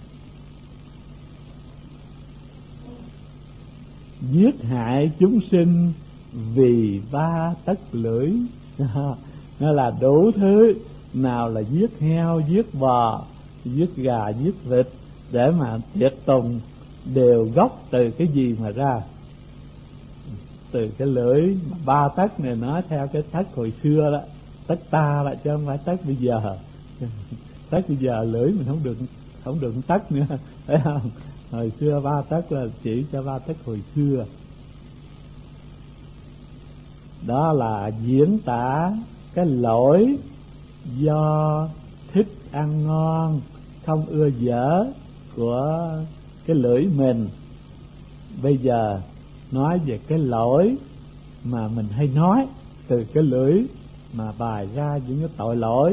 giết hại chúng sinh vì ba tấc lưỡi. Nó là đủ thứ, nào là giết heo, giết bò, giết gà, giết vịt, để mà tiệc tùng đều gốc từ cái gì mà ra? Từ cái lưỡi ba tấc này, nói theo cái tấc hồi xưa đó, tấc ta là chứ không phải tấc bây giờ. Tấc bây giờ lưỡi mình không được không được tấc nữa, phải không? Hồi xưa ba tấc là chỉ cho ba tấc hồi xưa. Đó là diễn tả cái lỗi do thích ăn ngon, không ưa dở của cái lưỡi mình. Bây giờ nói về cái lỗi mà mình hay nói từ cái lưỡi mà bài ra những cái tội lỗi.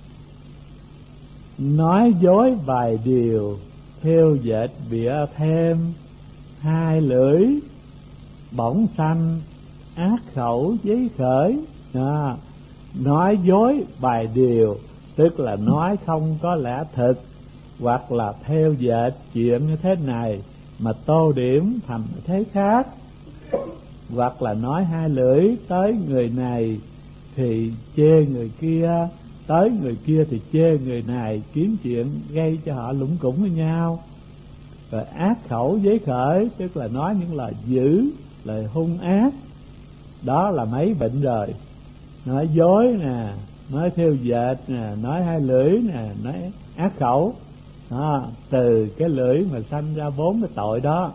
Nói dối vài điều, theo dệt bịa thêm, hai lưỡi bỗng xanh, ác khẩu giấy khởi. À, nói dối vài điều tức là nói không có lẽ thực, hoặc là theo dệt chuyện như thế này mà tô điểm thành thế khác, hoặc là nói hai lưỡi, tới người này thì chê người kia, tới người kia thì chê người này, kiếm chuyện gây cho họ lủng củng với nhau. Rồi ác khẩu giấy khởi tức là nói những lời dữ, lời hung ác. Đó là mấy bệnh rồi. Nói dối nè, nói theo dệt nè, nói hai lưỡi nè, nói ác khẩu. Đó, từ cái lưỡi mà sanh ra bốn cái tội đó.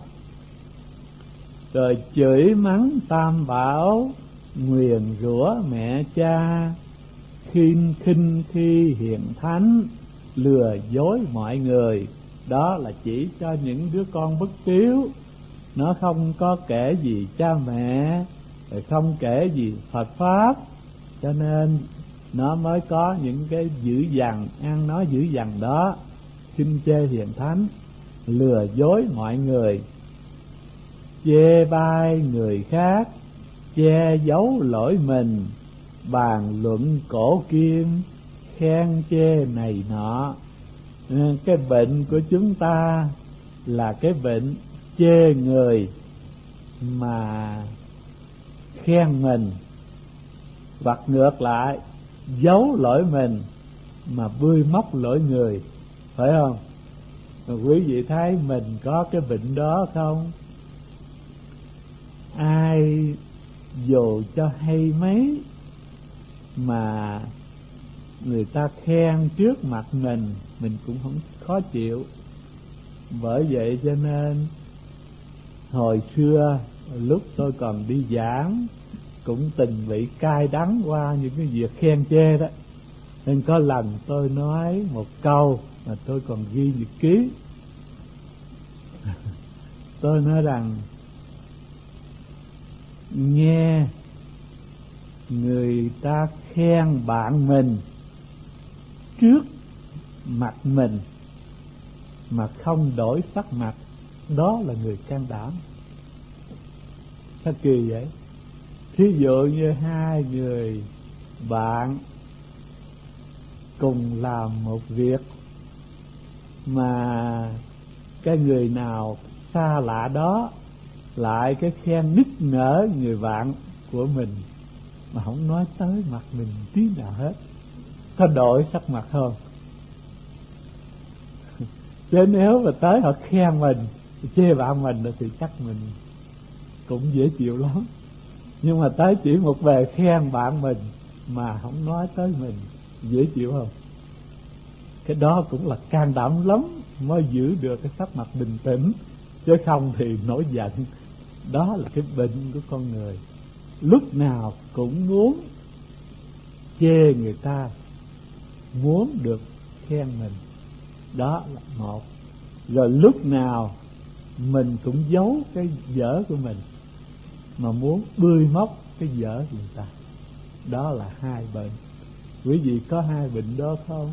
Rồi chửi mắng tam bảo, nguyền rủa mẹ cha, khinh khinh khi hiện thánh, lừa dối mọi người. Đó là chỉ cho những đứa con bất hiếu, nó không có kể gì cha mẹ, rồi không kể gì Phật pháp, cho nên nó mới có những cái dữ dằn, ăn nói dữ dằn đó. Khinh chê hiền thánh, lừa dối mọi người, chê bai người khác, che giấu lỗi mình, bàn luận cổ kim, khen chê này nọ. Cái bệnh của chúng ta là cái bệnh chê người mà khen mình, hoặc ngược lại giấu lỗi mình mà bươi móc lỗi người, phải không? Rồi quý vị thấy mình có cái bệnh đó không? Ai dù cho hay mấy mà người ta khen trước mặt mình, mình cũng không khó chịu. Bởi vậy cho nên hồi xưa lúc tôi còn đi giảng cũng từng bị cay đắng qua những cái việc khen chê đó. Nên có lần tôi nói một câu mà tôi còn ghi nhật ký. Tôi nói rằng nghe người ta khen bạn mình trước mặt mình mà không đổi sắc mặt, đó là người can đảm. Sao kỳ vậy? Thí dụ như hai người bạn cùng làm một việc mà cái người nào xa lạ đó lại cái khen nức nở người bạn của mình mà không nói tới mặt mình tí nào hết, có đổi sắc mặt không? Chứ nếu mà tới họ khen mình, chê bạn mình thì chắc mình cũng dễ chịu lắm. Nhưng mà tới chỉ một bề khen bạn mình mà không nói tới mình, dễ chịu không? Cái đó cũng là can đảm lắm mới giữ được cái sắc mặt bình tĩnh, chứ không thì nổi giận. Đó là cái bệnh của con người, lúc nào cũng muốn chê người ta, muốn được khen mình. Đó là một. Rồi lúc nào mình cũng giấu cái dở của mình mà muốn bươi móc cái dở của người ta. Đó là hai bệnh. Quý vị có hai bệnh đó không?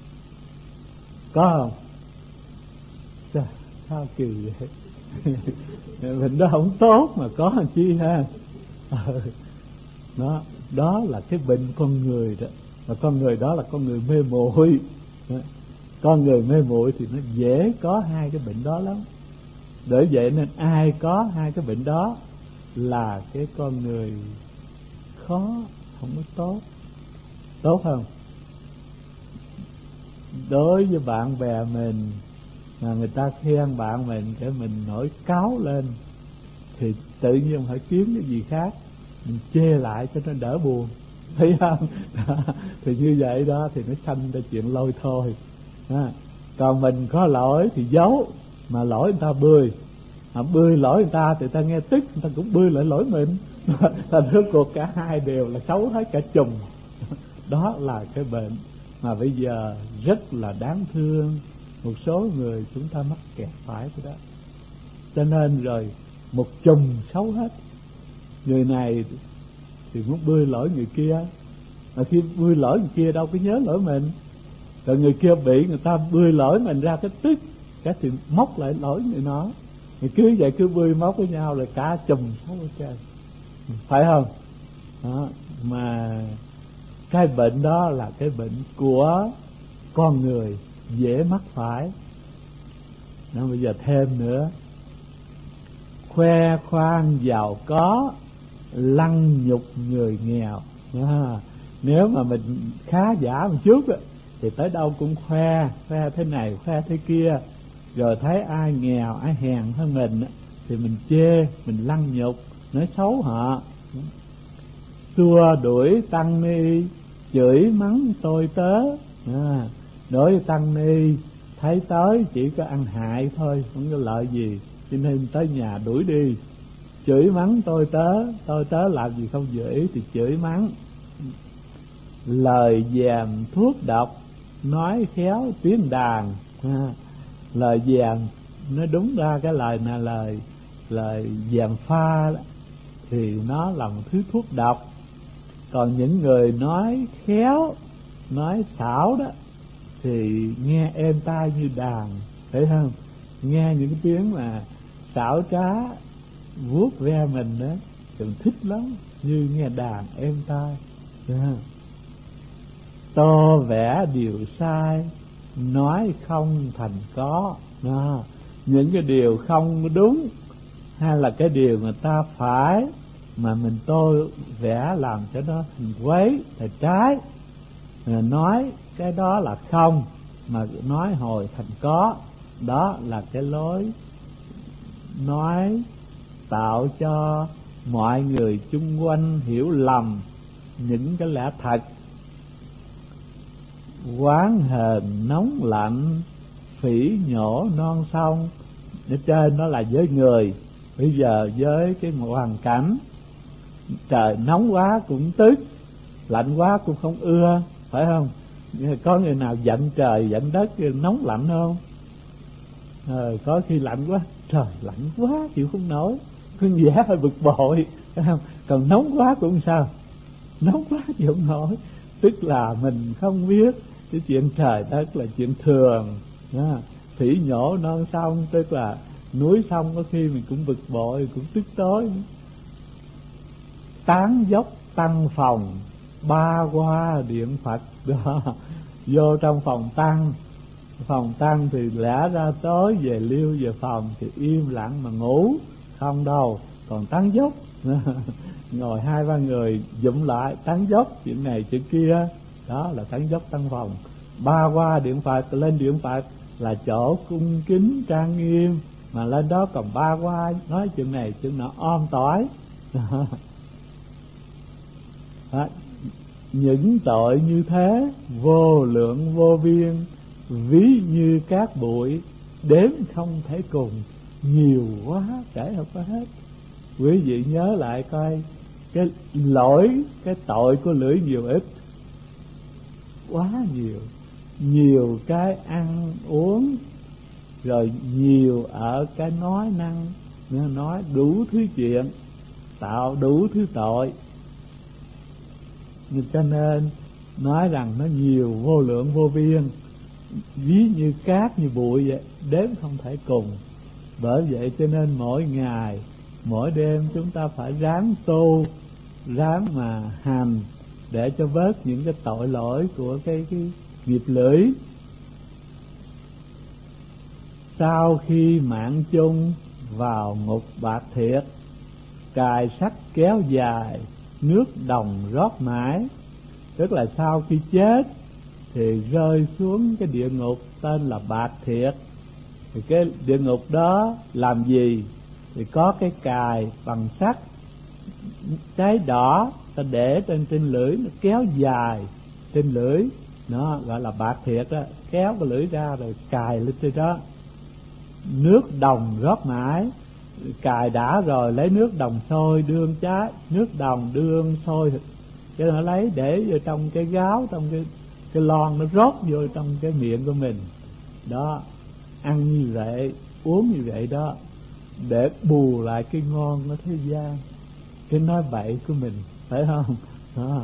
Có không? Sao, sao kỳ vậy? Bệnh đó không tốt mà có làm chi ha. Đó, đó là cái bệnh con người đó. Và con người đó là con người mê muội. Con người mê muội thì nó dễ có hai cái bệnh đó lắm. Bởi vậy nên ai có hai cái bệnh đó là cái con người khó, không có tốt. Tốt không? Đối với bạn bè mình mà người ta khen bạn mình để mình nổi cáu lên thì tự nhiên phải kiếm cái gì khác mình chê lại cho nó đỡ buồn, thấy không? Thì như vậy đó thì nó sanh ra chuyện lôi thôi. À, còn mình có lỗi thì giấu, mà lỗi người ta bươi, mà bươi lỗi người ta thì ta nghe tức, người ta cũng bươi lại lỗi mình. Thành rốt cuộc cả hai đều là xấu hết cả chùm. Đó là cái bệnh mà bây giờ rất là đáng thương, một số người chúng ta mắc kẹt phải cái đó. Cho nên rồi một chùm xấu hết. Người này thì muốn bươi lỗi người kia, mà khi bươi lỗi người kia đâu có nhớ lỗi mình. Rồi người kia bị người ta bươi lỗi mình ra cái tức, cái thì móc lại lỗi người nó. Thì cứ vậy cứ bươi móc với nhau là cả chùm xấu hết trơn, phải không? Đó. Mà cái bệnh đó là cái bệnh của con người dễ mắc phải. Đó, bây giờ thêm nữa, khoe khoang giàu có, lăng nhục người nghèo. Đó. Nếu mà mình khá giả một chút đó, thì tới đâu cũng khoe, khoe thế này, khoe thế kia. Rồi thấy ai nghèo, ai hèn hơn mình thì mình chê, mình lăng nhục, nói xấu họ. Xua đuổi tăng ni, chửi mắng tôi tớ. À, đối với tăng ni thấy tới chỉ có ăn hại thôi, không có lợi gì, cho nên tới nhà đuổi đi. Chửi mắng tôi tớ, tôi tớ làm gì không vừa ý thì chửi mắng. Lời dèm thuốc độc, nói khéo tiếng đàn. À, lời dèm nó đúng ra cái lời này lời lời dèm pha đó, thì nó là một thứ thuốc độc. Còn những người nói khéo, nói xảo đó thì nghe êm tai như đàn, thấy không? Nghe những cái tiếng mà xảo trá vuốt ve mình đó thì mình thích lắm, như nghe đàn êm tai. Tô vẽ điều sai, nói không thành có. Đó. Những cái điều không đúng hay là cái điều người ta phải mà mình tô vẽ làm cho nó thành quấy, thành trái, nói cái đó là không mà nói hồi thành có. Đó là cái lối nói tạo cho mọi người chung quanh hiểu lầm những cái lẽ thật. Oán hờn nóng lạnh, phỉ nhổ non sông. Ở trên nó là với người, bây giờ với cái hoàn cảnh trời nóng quá cũng tức, lạnh quá cũng không ưa, phải không? Có người nào giận trời giận đất nóng lạnh không? Ờ, có khi lạnh quá, trời lạnh quá chịu không nổi, cứ vẻ hơi bực bội, phải không? Còn nóng quá cũng sao? Nóng quá chịu không nổi. Tức là mình không biết cái chuyện trời đất là chuyện thường. Phỉ nhổ non sông, tức là núi sông có khi mình cũng bực bội, cũng tức tối. Tán dốc tăng phòng, ba qua điện Phật. Đó. Vô trong phòng tăng, phòng tăng thì lẽ ra tối về liêu về phòng thì im lặng mà ngủ, không đâu, còn tán dốc. Ngồi hai ba người dụm lại tán dốc chuyện này chuyện kia, đó là tán dốc tăng phòng. Ba qua điện Phật, lên điện Phật là chỗ cung kính trang nghiêm, mà lên đó còn ba qua nói chuyện này chuyện nọ om tỏi. Đó. Những tội như thế vô lượng vô biên, ví như cát bụi đếm không thể cùng, nhiều quá kể không có hết. Quý vị nhớ lại coi cái lỗi, cái tội của lưỡi nhiều ít, quá nhiều. nhiều cái ăn uống, rồi nhiều ở cái nói năng, nói đủ thứ chuyện, tạo đủ thứ tội. Nhưng cho nên nói rằng nó nhiều vô lượng vô biên, ví như cát như bụi vậy, đếm không thể cùng. Bởi vậy cho nên mỗi ngày mỗi đêm chúng ta phải ráng tu, ráng mà hành để cho bớt những cái tội lỗi của cái, cái nghiệp lưỡi. Sau khi mạng chung vào ngục bạc thiệt, cài sắt kéo dài, nước đồng rót mãi. Tức là sau khi chết thì rơi xuống cái địa ngục tên là bạc thiệt. Thì cái địa ngục đó làm gì? Thì có cái cài bằng sắt cháy đỏ, ta để trên trên lưỡi, nó kéo dài trên lưỡi, nó gọi là bạc thiệt đó. Kéo cái lưỡi ra rồi cài lên trên đó. Nước đồng rót mãi, cài đã rồi lấy nước đồng sôi đương trái, nước đồng đương sôi, cho nó lấy để vô trong cái gáo, trong cái cái lon, nó rót vô trong cái miệng của mình đó. Ăn như vậy, uống như vậy đó, để bù lại cái ngon của thế gian, cái nói bậy của mình, phải không? Đó.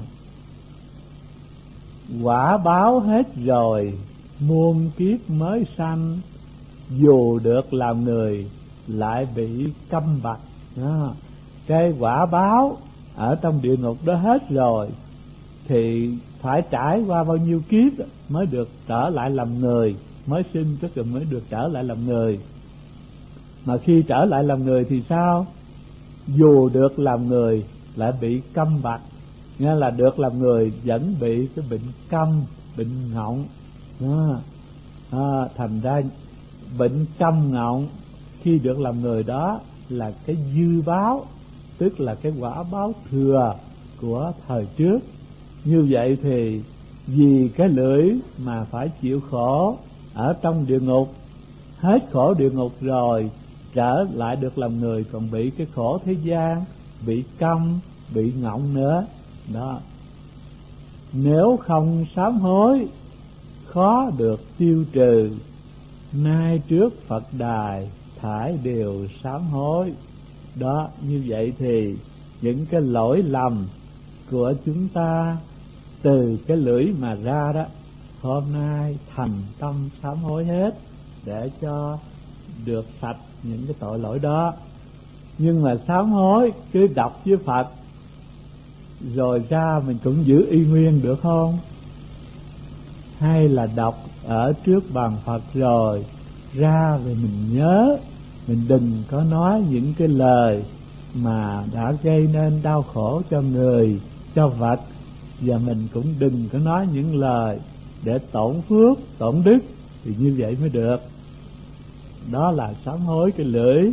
Quả báo hết rồi, muôn kiếp mới sanh, dù được làm người lại bị câm bặt. Đó. Cái quả báo ở trong địa ngục đó hết rồi thì phải trải qua bao nhiêu kiếp mới được trở lại làm người, mới sinh tức là mới được trở lại làm người. Mà khi trở lại làm người thì sao? Dù được làm người lại bị câm bặt, nghĩa là được làm người vẫn bị cái bệnh câm, bệnh ngọng. À, à, thành ra bệnh câm ngọng khi được làm người đó là cái dư báo, tức là cái quả báo thừa của thời trước. Như vậy thì vì cái lưỡi mà phải chịu khổ ở trong địa ngục, hết khổ địa ngục rồi trở lại được làm người còn bị cái khổ thế gian, bị câm, bị ngọng nữa đó. Nếu không sám hối khó được tiêu trừ, nay trước Phật đài thải đều sám hối đó. Như vậy thì những cái lỗi lầm của chúng ta từ cái lưỡi mà ra đó, hôm nay thành tâm sám hối hết để cho được sạch những cái tội lỗi đó. Nhưng mà sám hối cứ đọc với Phật rồi ra mình cũng giữ y nguyên được không? Hay là đọc ở trước bàn Phật rồi ra rồi mình nhớ, mình đừng có nói những cái lời mà đã gây nên đau khổ cho người, cho vật, và mình cũng đừng có nói những lời để tổn phước, tổn đức, thì như vậy mới được. Đó là sám hối cái lưỡi.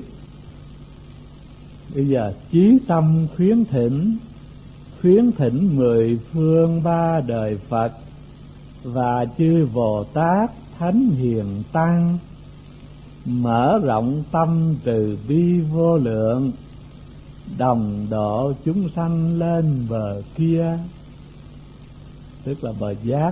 Bây giờ chí tâm khuyến thỉnh, khuyến thỉnh mười phương ba đời Phật và chư Bồ Tát Thánh Hiền Tăng, mở rộng tâm từ bi vô lượng, đồng độ chúng sanh lên bờ kia, tức là bờ giác.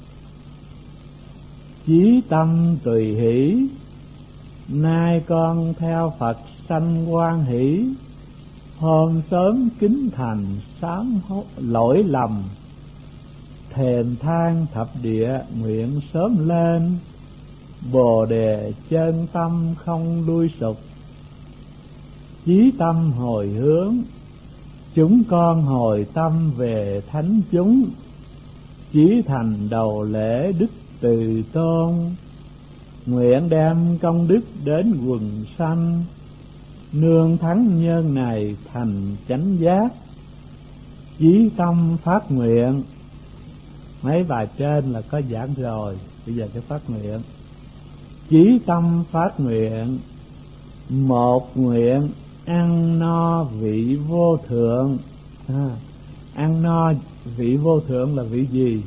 Chí tâm tùy hỷ, nay con theo Phật sanh hoan hỷ, hôm sớm kính thành sám lỗi lầm, thềm thang thập địa nguyện sớm lên, Bồ đề chân tâm không lui sụp. Chí tâm hồi hướng, chúng con hồi tâm về thánh chúng, chí thành đầu lễ đức từ tôn, nguyện đem công đức đến quần sanh, nương thắng nhân này thành chánh giác. Chí tâm phát nguyện, mấy bài trên là có giảng rồi, bây giờ cái phát nguyện. Chí tâm phát nguyện, một nguyện ăn no vị vô thượng. À, ăn no vị vô thượng là vị gì?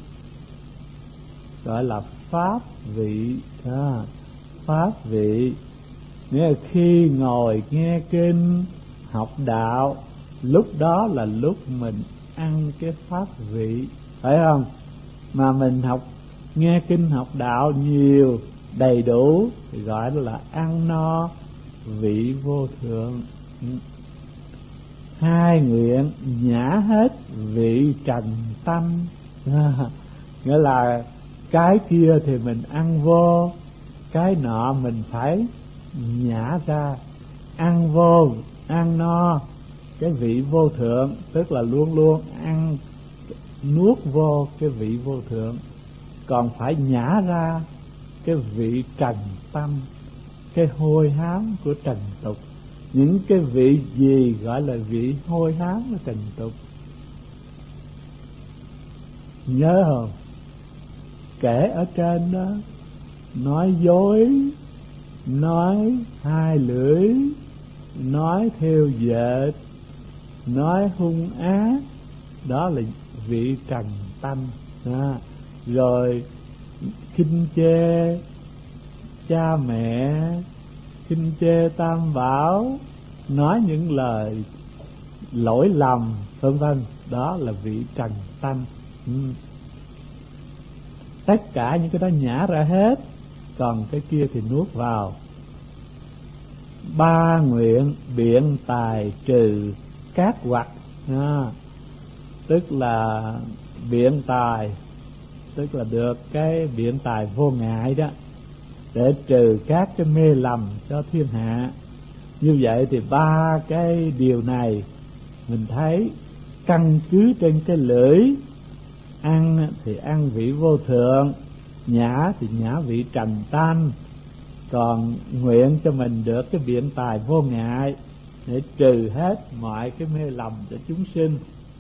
Gọi là pháp vị. À, pháp vị nghĩa là khi ngồi nghe kinh học đạo, lúc đó là lúc mình ăn cái pháp vị, phải không? Mà mình học nghe kinh học đạo nhiều đầy đủ thì gọi là ăn no vị vô thượng. Hai nguyện nhả hết vị trần tâm, à, nghĩa là cái kia thì mình ăn vô, cái nọ mình phải nhả ra. Ăn vô, ăn no cái vị vô thượng, tức là luôn luôn ăn nuốt vô cái vị vô thượng, còn phải nhả ra cái vị trần tâm, cái hôi hám của trần tục. Những cái vị gì gọi là vị hôi hám của trần tục? Nhớ không? Kể ở trên đó, nói dối, nói hai lưỡi, nói theo vợ, nói hung ác, đó là vị trần tâm. À, rồi khinh chê cha mẹ, khinh chê tam bảo, nói những lời lỗi lầm vân vân, đó là vị trần tâm. Ừ. Tất cả những cái đó nhả ra hết, còn cái kia thì nuốt vào. Ba nguyện biện tài trừ các hoặc, à, tức là biện tài, tức là được cái biện tài vô ngại đó, để trừ các cái mê lầm cho thiên hạ. Như vậy thì ba cái điều này mình thấy căn cứ trên cái lưỡi. Ăn thì ăn vị vô thượng, nhã thì nhã vị trần tâm, còn nguyện cho mình được cái biện tài vô ngại để trừ hết mọi cái mê lầm cho chúng sinh.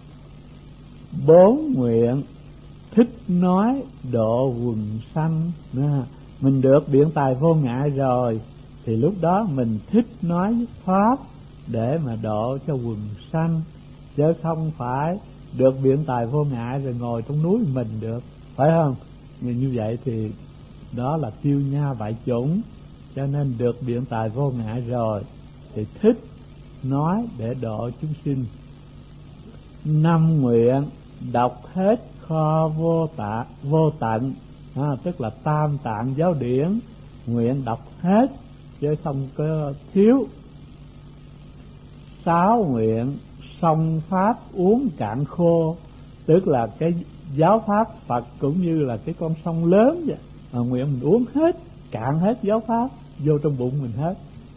Bốn nguyện thích nói độ quần sanh. À, mình được biện tài vô ngại rồi thì lúc đó mình thích nói pháp để mà độ cho quần sanh, chứ không phải được biện tài vô ngại rồi ngồi trong núi mình được, phải không? Nhưng như vậy thì đó là tiêu nha bại chủng. Cho nên được biện tài vô ngại rồi thì thích nói để độ chúng sinh. Năm nguyện đọc hết kho vô tạ vô tận, à, tức là tam tạng giáo điển, nguyện đọc hết chứ không có thiếu. Sáu nguyện song pháp uống cạn khô, tức là cái giáo pháp Phật cũng như là cái con sông lớn vậy, à, nguyện mình uống hết, cạn hết giáo pháp vô trong bụng mình hết.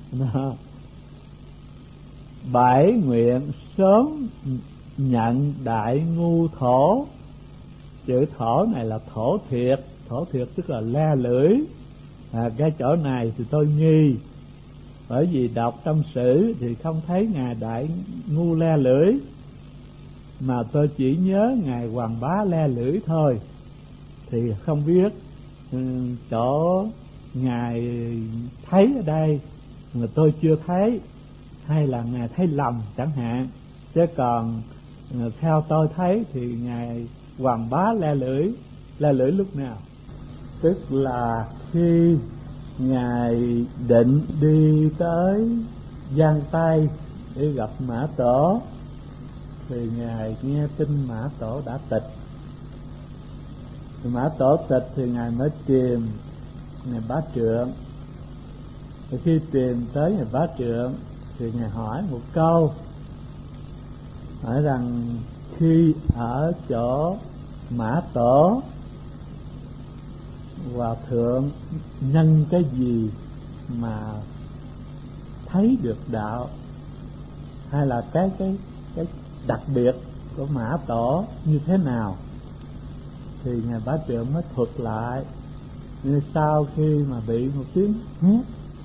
Bảy nguyện sớm nhận đại ngu thổ, chữ thổ này là thổ thiệt, thổ thiệt tức là le lưỡi. À, cái chỗ này thì tôi nghi, bởi vì đọc trong sử thì không thấy ngài đại ngu le lưỡi, mà tôi chỉ nhớ ngài Hoàng Bá le lưỡi thôi, thì không biết um, chỗ ngài thấy ở đây mà tôi chưa thấy, hay là ngài thấy lầm chẳng hạn. Chứ còn uh, theo tôi thấy thì ngài Hoàng Bá le lưỡi, le lưỡi lúc nào? Tức là khi ngài định đi tới Giang Tây để gặp Mã Tổ thì ngài nghe tin Mã Tổ đã tịch. Thì Mã Tổ tịch thì ngài mới tìm ngài Bá Trượng. Thì khi tìm tới ngài Bá Trượng thì ngài hỏi một câu, hỏi rằng khi ở chỗ Mã Tổ, Hòa Thượng nhân cái gì mà thấy được đạo, hay là cái cái cái đặc biệt của Mã Tổ như thế nào? Thì ngài Bá Trượng mới thuật lại. Nhưng sau khi mà bị một tiếng hét,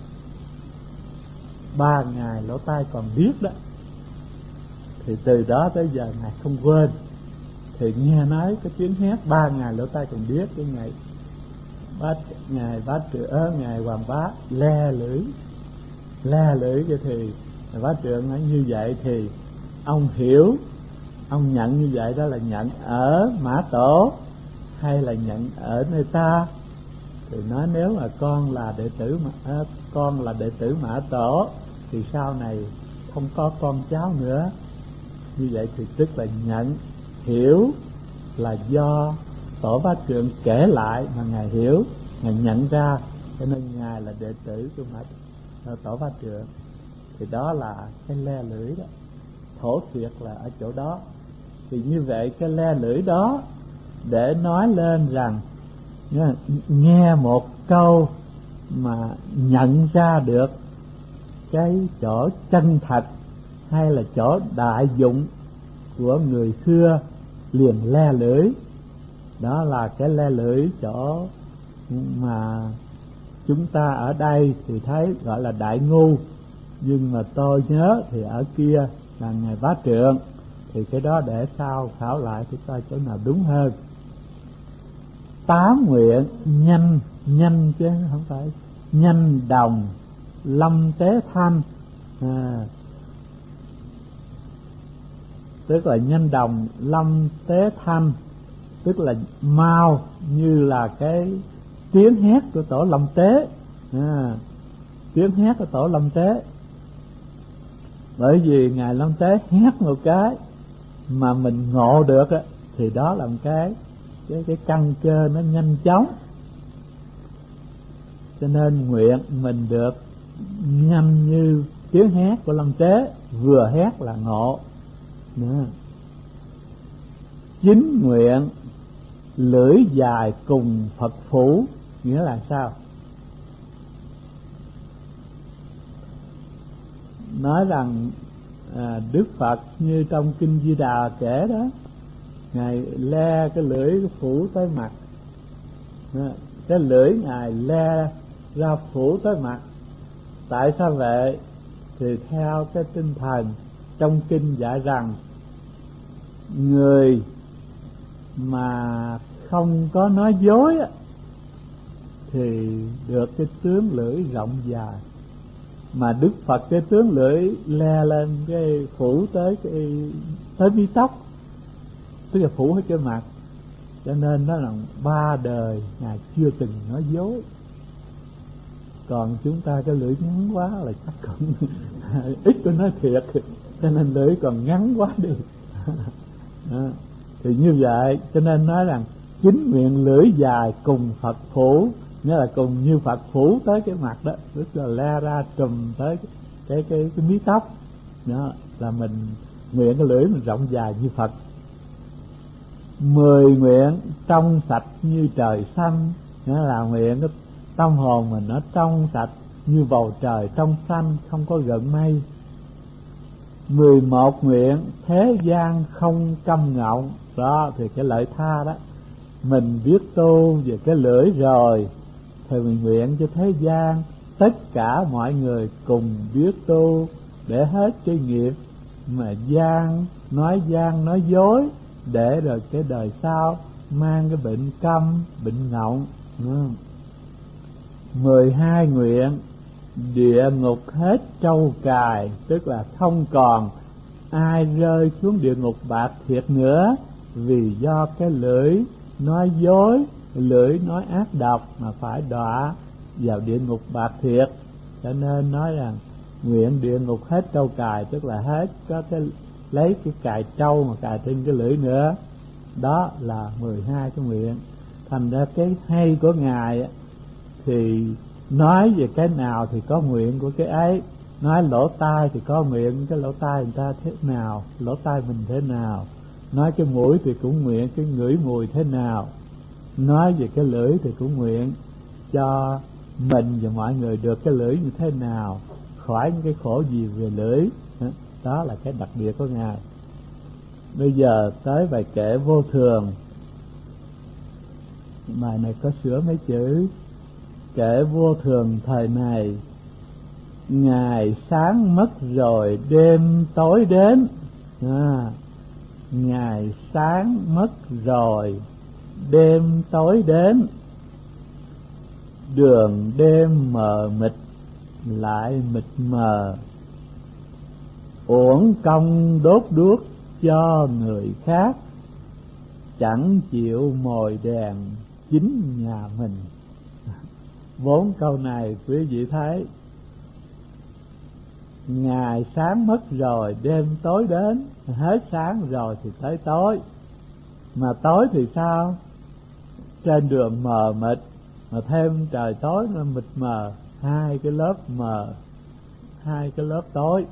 ba ngày lỗ tai còn biết đó, thì từ đó tới giờ ngài không quên. Thì nghe nói cái tiếng hét ba ngày lỗ tai còn biết, cái ngày bá ngài Bá Trượng, ngài Hoàng Bá le lưỡi, le lưỡi cái thì ngài Bá Trượng nói như vậy thì ông hiểu, ông nhận như vậy đó là nhận ở Mã Tổ hay là nhận ở nơi ta? Thì nói nếu mà con là đệ tử mà à, con là đệ tử Mã Tổ thì sau này không có con cháu nữa. Như vậy thì tức là nhận hiểu là do Tổ Bá Trượng kể lại mà ngài hiểu, ngài nhận ra, cho nên ngài là đệ tử của mà Tổ Bá Trượng. Thì đó là cái le lưỡi đó, thổ thiệt là ở chỗ đó. Thì như vậy cái le lưỡi đó để nói lên rằng nghe một câu mà nhận ra được cái chỗ chân thật hay là chỗ đại dụng của người xưa liền le lưỡi. Đó là cái le lưỡi chỗ mà chúng ta ở đây thì thấy gọi là đại ngu, nhưng mà tôi nhớ thì ở kia là ngài Bá Trượng. Thì cái đó để sau khảo lại thì coi chỗ nào đúng hơn. Tám nguyện nhanh, nhanh chứ không phải nhanh đồng lâm tế thanh, à, tức là nhanh đồng lâm tế thanh, tức là mau như là cái tiếng hét của tổ Lâm Tế, à, tiếng hét của tổ Lâm Tế. Bởi vì ngài Lâm Tế hét một cái mà mình ngộ được á, thì đó là một cái cái cái căn cơ nó nhanh chóng. Cho nên nguyện mình được nhanh như tiếng hét của Lâm Tế, vừa hét là ngộ. Nữa. Chính nguyện lưỡi dài cùng Phật phủ, nghĩa là sao? Nói rằng à, Đức Phật như trong Kinh Di Đà kể đó, ngài le cái lưỡi cái phủ tới mặt, cái lưỡi ngài le ra phủ tới mặt. Tại sao vậy? Thì theo cái tinh thần trong kinh dạy rằng người mà không có nói dối thì được cái tướng lưỡi rộng dài. Mà Đức Phật cái tướng lưỡi le lên cái phủ tới cái tới mí tóc, tức là phủ hết cái mặt. Cho nên nó là ba đời ngài chưa từng nói dối. Còn chúng ta cái lưỡi ngắn quá là chắc cũng ít có nói thiệt, cho nên lưỡi còn ngắn quá đi. Thì như vậy cho nên nói rằng chính nguyện lưỡi dài cùng Phật phủ, nghĩa là cùng như Phật phủ tới cái mặt đó, tức là le ra trùm tới cái cái cái, cái mí tóc đó, là mình nguyện cái lưỡi mình rộng dài như Phật. Mười nguyện trong sạch như trời xanh, nghĩa là nguyện cái tâm hồn mình nó trong sạch như bầu trời trong xanh, không có gợn mây. Mười một nguyện thế gian không câm ngọng. Đó thì cái lợi tha đó, mình biết tu về cái lưỡi rồi thì mình nguyện cho thế gian tất cả mọi người cùng biết tu, để hết cái nghiệp mà gian nói gian nói dối, để rồi cái đời sau mang cái bệnh câm bệnh ngọng. Mười hai nguyện địa ngục hết trâu cài, tức là không còn ai rơi xuống địa ngục bạc thiệt nữa, vì do cái lưỡi nói dối, lưỡi nói ác độc mà phải đọa vào địa ngục bạc thiệt. Cho nên nói rằng nguyện địa ngục hết trâu cài, tức là hết có cái lấy cái cài trâu mà cài trên cái lưỡi nữa. Đó là mười hai cái nguyện. Thành ra cái hay của ngài thì nói về cái nào thì có nguyện của cái ấy. Nói lỗ tai thì có nguyện cái lỗ tai người ta thế nào, lỗ tai mình thế nào. Nói cái mũi thì cũng nguyện cái ngửi mùi thế nào. Nói về cái lưỡi thì cũng nguyện cho mình và mọi người được cái lưỡi như thế nào, khỏi những cái khổ gì về lưỡi. Đó là cái đặc biệt của ngài. Bây giờ tới bài kệ vô thường. Bài này có sửa mấy chữ. Kệ vô thường thời này, ngày sáng mất rồi đêm tối đến. À, ngày sáng mất rồi đêm tối đến, đường đêm mờ mịt lại mịt mờ, uổng công đốt đuốc cho người khác, chẳng chịu mồi đèn chính nhà mình. Bốn câu này quý vị thấy, ngày sáng mất rồi đêm tối đến, hết sáng rồi thì tới tối. Mà tối thì sao? trên đường mờ mịt, mà thêm trời tối nó mịt mờ, hai cái lớp mờ, hai cái lớp tối.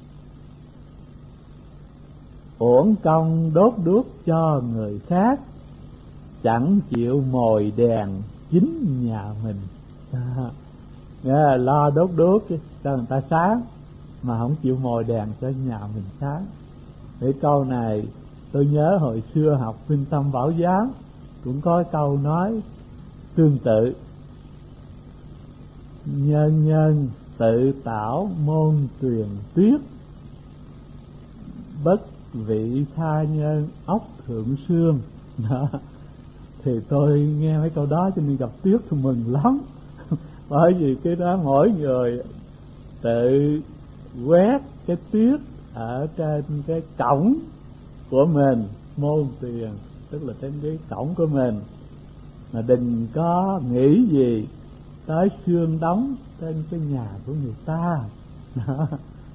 Uổng công đốt đuốc cho người khác, chẳng chịu mồi đèn chính nhà mình. À, nghe lo đốt đuốc cho người ta sáng mà không chịu mồi đèn cho nhà mình sáng. Cái câu này tôi nhớ hồi xưa học Minh Tâm Bảo Giám cũng có câu nói tương tự: nhân nhân tự tạo môn truyền tuyết, bất vị tha nhân ốc thượng sương. Đó. Thì tôi nghe mấy câu đó cho nên gặp tuyết tôi mừng lắm. Bởi vì cái đó mỗi người tự quét cái tuyết ở trên cái cổng của mình, môn tiền tức là trên cái cổng của mình, mà đừng có nghĩ gì tới xương đóng trên cái nhà của người ta. Đó.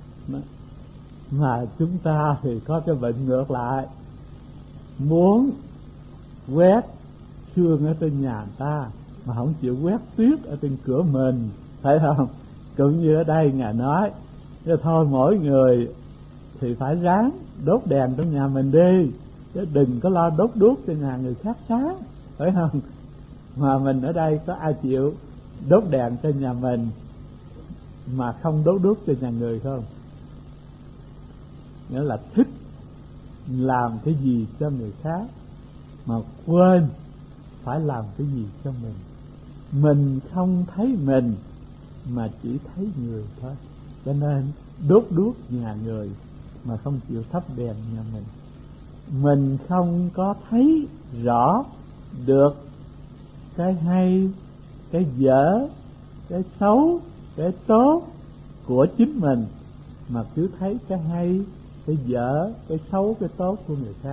Mà chúng ta thì có cái bệnh ngược lại, muốn quét xương ở trên nhà người ta mà không chịu quét tuyết ở trên cửa mình, phải không? Cũng như ở đây Ngài nói, chứ thôi mỗi người thì phải ráng đốt đèn trong nhà mình đi, chứ đừng có lo đốt đuốc cho nhà người khác sáng, phải không? Mà mình ở đây có ai chịu đốt đèn cho nhà mình mà không đốt đuốc cho nhà người không? Nghĩa là thích làm cái gì cho người khác mà quên phải làm cái gì cho mình. Mình không thấy mình mà chỉ thấy người thôi, cho nên đốt đuốc nhà người mà không chịu thắp đèn nhà mình. Mình không có thấy rõ được cái hay, cái dở, cái xấu, cái tốt của chính mình, mà cứ thấy cái hay, cái dở, cái xấu, cái tốt của người khác.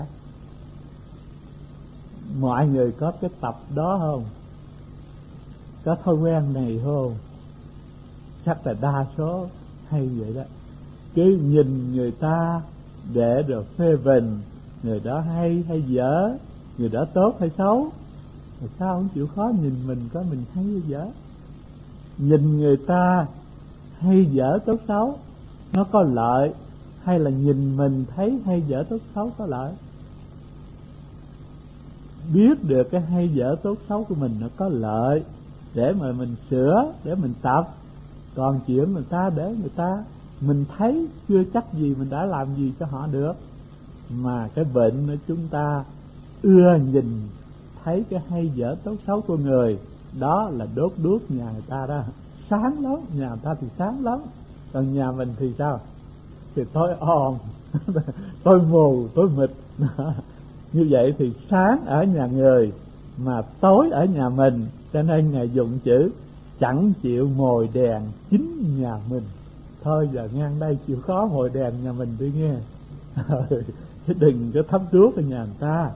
Mọi người có cái tập đó không? Có thói quen này không? Chắc là đa số hay vậy đó. Cứ nhìn người ta để được phê bình, người đó hay hay dở, người đó tốt hay xấu. Mà sao không chịu khó nhìn mình có mình hay hay dở? Nhìn người ta hay dở tốt xấu nó có lợi, hay là nhìn mình thấy hay dở tốt xấu có lợi? Biết được cái hay dở tốt xấu của mình nó có lợi để mà mình sửa, để mình tập. Còn chuyện người ta để người ta mình thấy chưa chắc gì mình đã làm gì cho họ được. Mà cái bệnh của chúng ta ưa nhìn thấy cái hay dở tốt xấu của người, đó là đốt đuốc nhà người ta đó. Sáng lắm, nhà người ta thì sáng lắm, còn nhà mình thì sao? Thì tối om, tối mù, tối mịt. Như vậy thì sáng ở nhà người mà tối ở nhà mình, cho nên Ngài dùng chữ chẳng chịu mồi đèn chính nhà mình. Thôi giờ ngang đây chịu khó mồi đèn nhà mình đi nghe. Chứ đừng có thắp đuốc ở nhà người ta.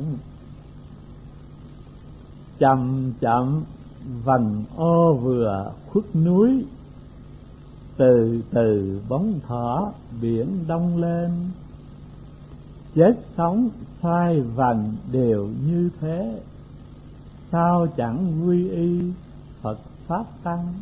Chậm chậm vành ô vừa khuất núi, từ từ bóng thỏ biển đông lên. Chết sống xoay vành đều như thế, sao chẳng quy y Phật Pháp Tăng.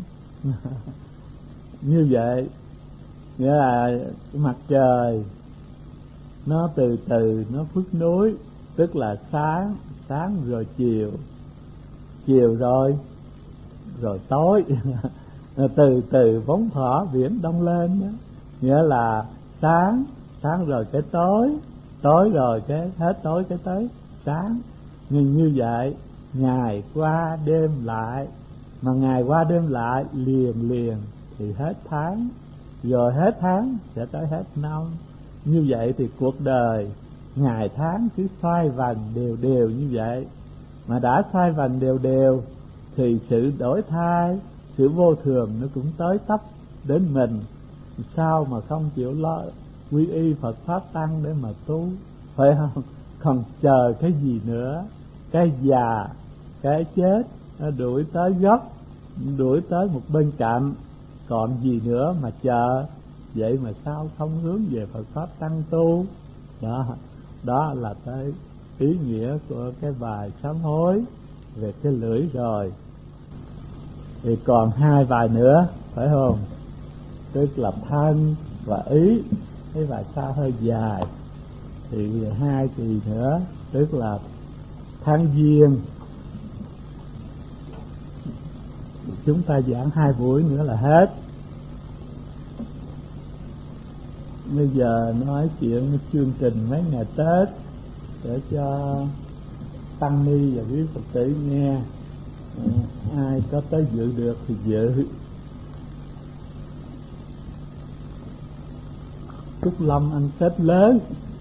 Như vậy nghĩa là mặt trời nó từ từ nó khuất núi, tức là sáng, sáng rồi chiều, chiều rồi rồi tối. Từ từ bóng thỏ biển đông lên đó. Nghĩa là sáng, sáng rồi cái tối, tối rồi cái hết tối cái tới sáng. Nhưng như vậy ngày qua đêm lại, mà ngày qua đêm lại liền liền thì hết tháng, rồi hết tháng sẽ tới hết năm. Như vậy thì cuộc đời ngày tháng cứ xoay vần đều đều như vậy. Mà đã xoay vần đều đều thì sự đổi thay, sự vô thường nó cũng tới tấp đến mình. Sao mà không chịu lo quy y Phật Pháp Tăng để mà tu, phải không? Còn chờ cái gì nữa? Cái già, cái chết nó đuổi tới gốc, đuổi tới một bên cạnh, còn gì nữa mà chờ? Vậy mà sao không hướng về Phật Pháp Tăng tu? Đó, đó là cái ý nghĩa của cái bài sám hối. về cái lưỡi rồi, thì còn hai bài nữa phải không? Tức là thân và ý, cái bài xa hơi dài, thì hai kỳ nữa, tức là tháng Giêng. Chúng ta giảng hai buổi nữa là hết. Bây giờ nói chuyện chương trình mấy ngày Tết để cho tăng ni và quý Phật tử nghe. Ai có tới dự được thì dự. Trúc Lâm ăn Tết lớn,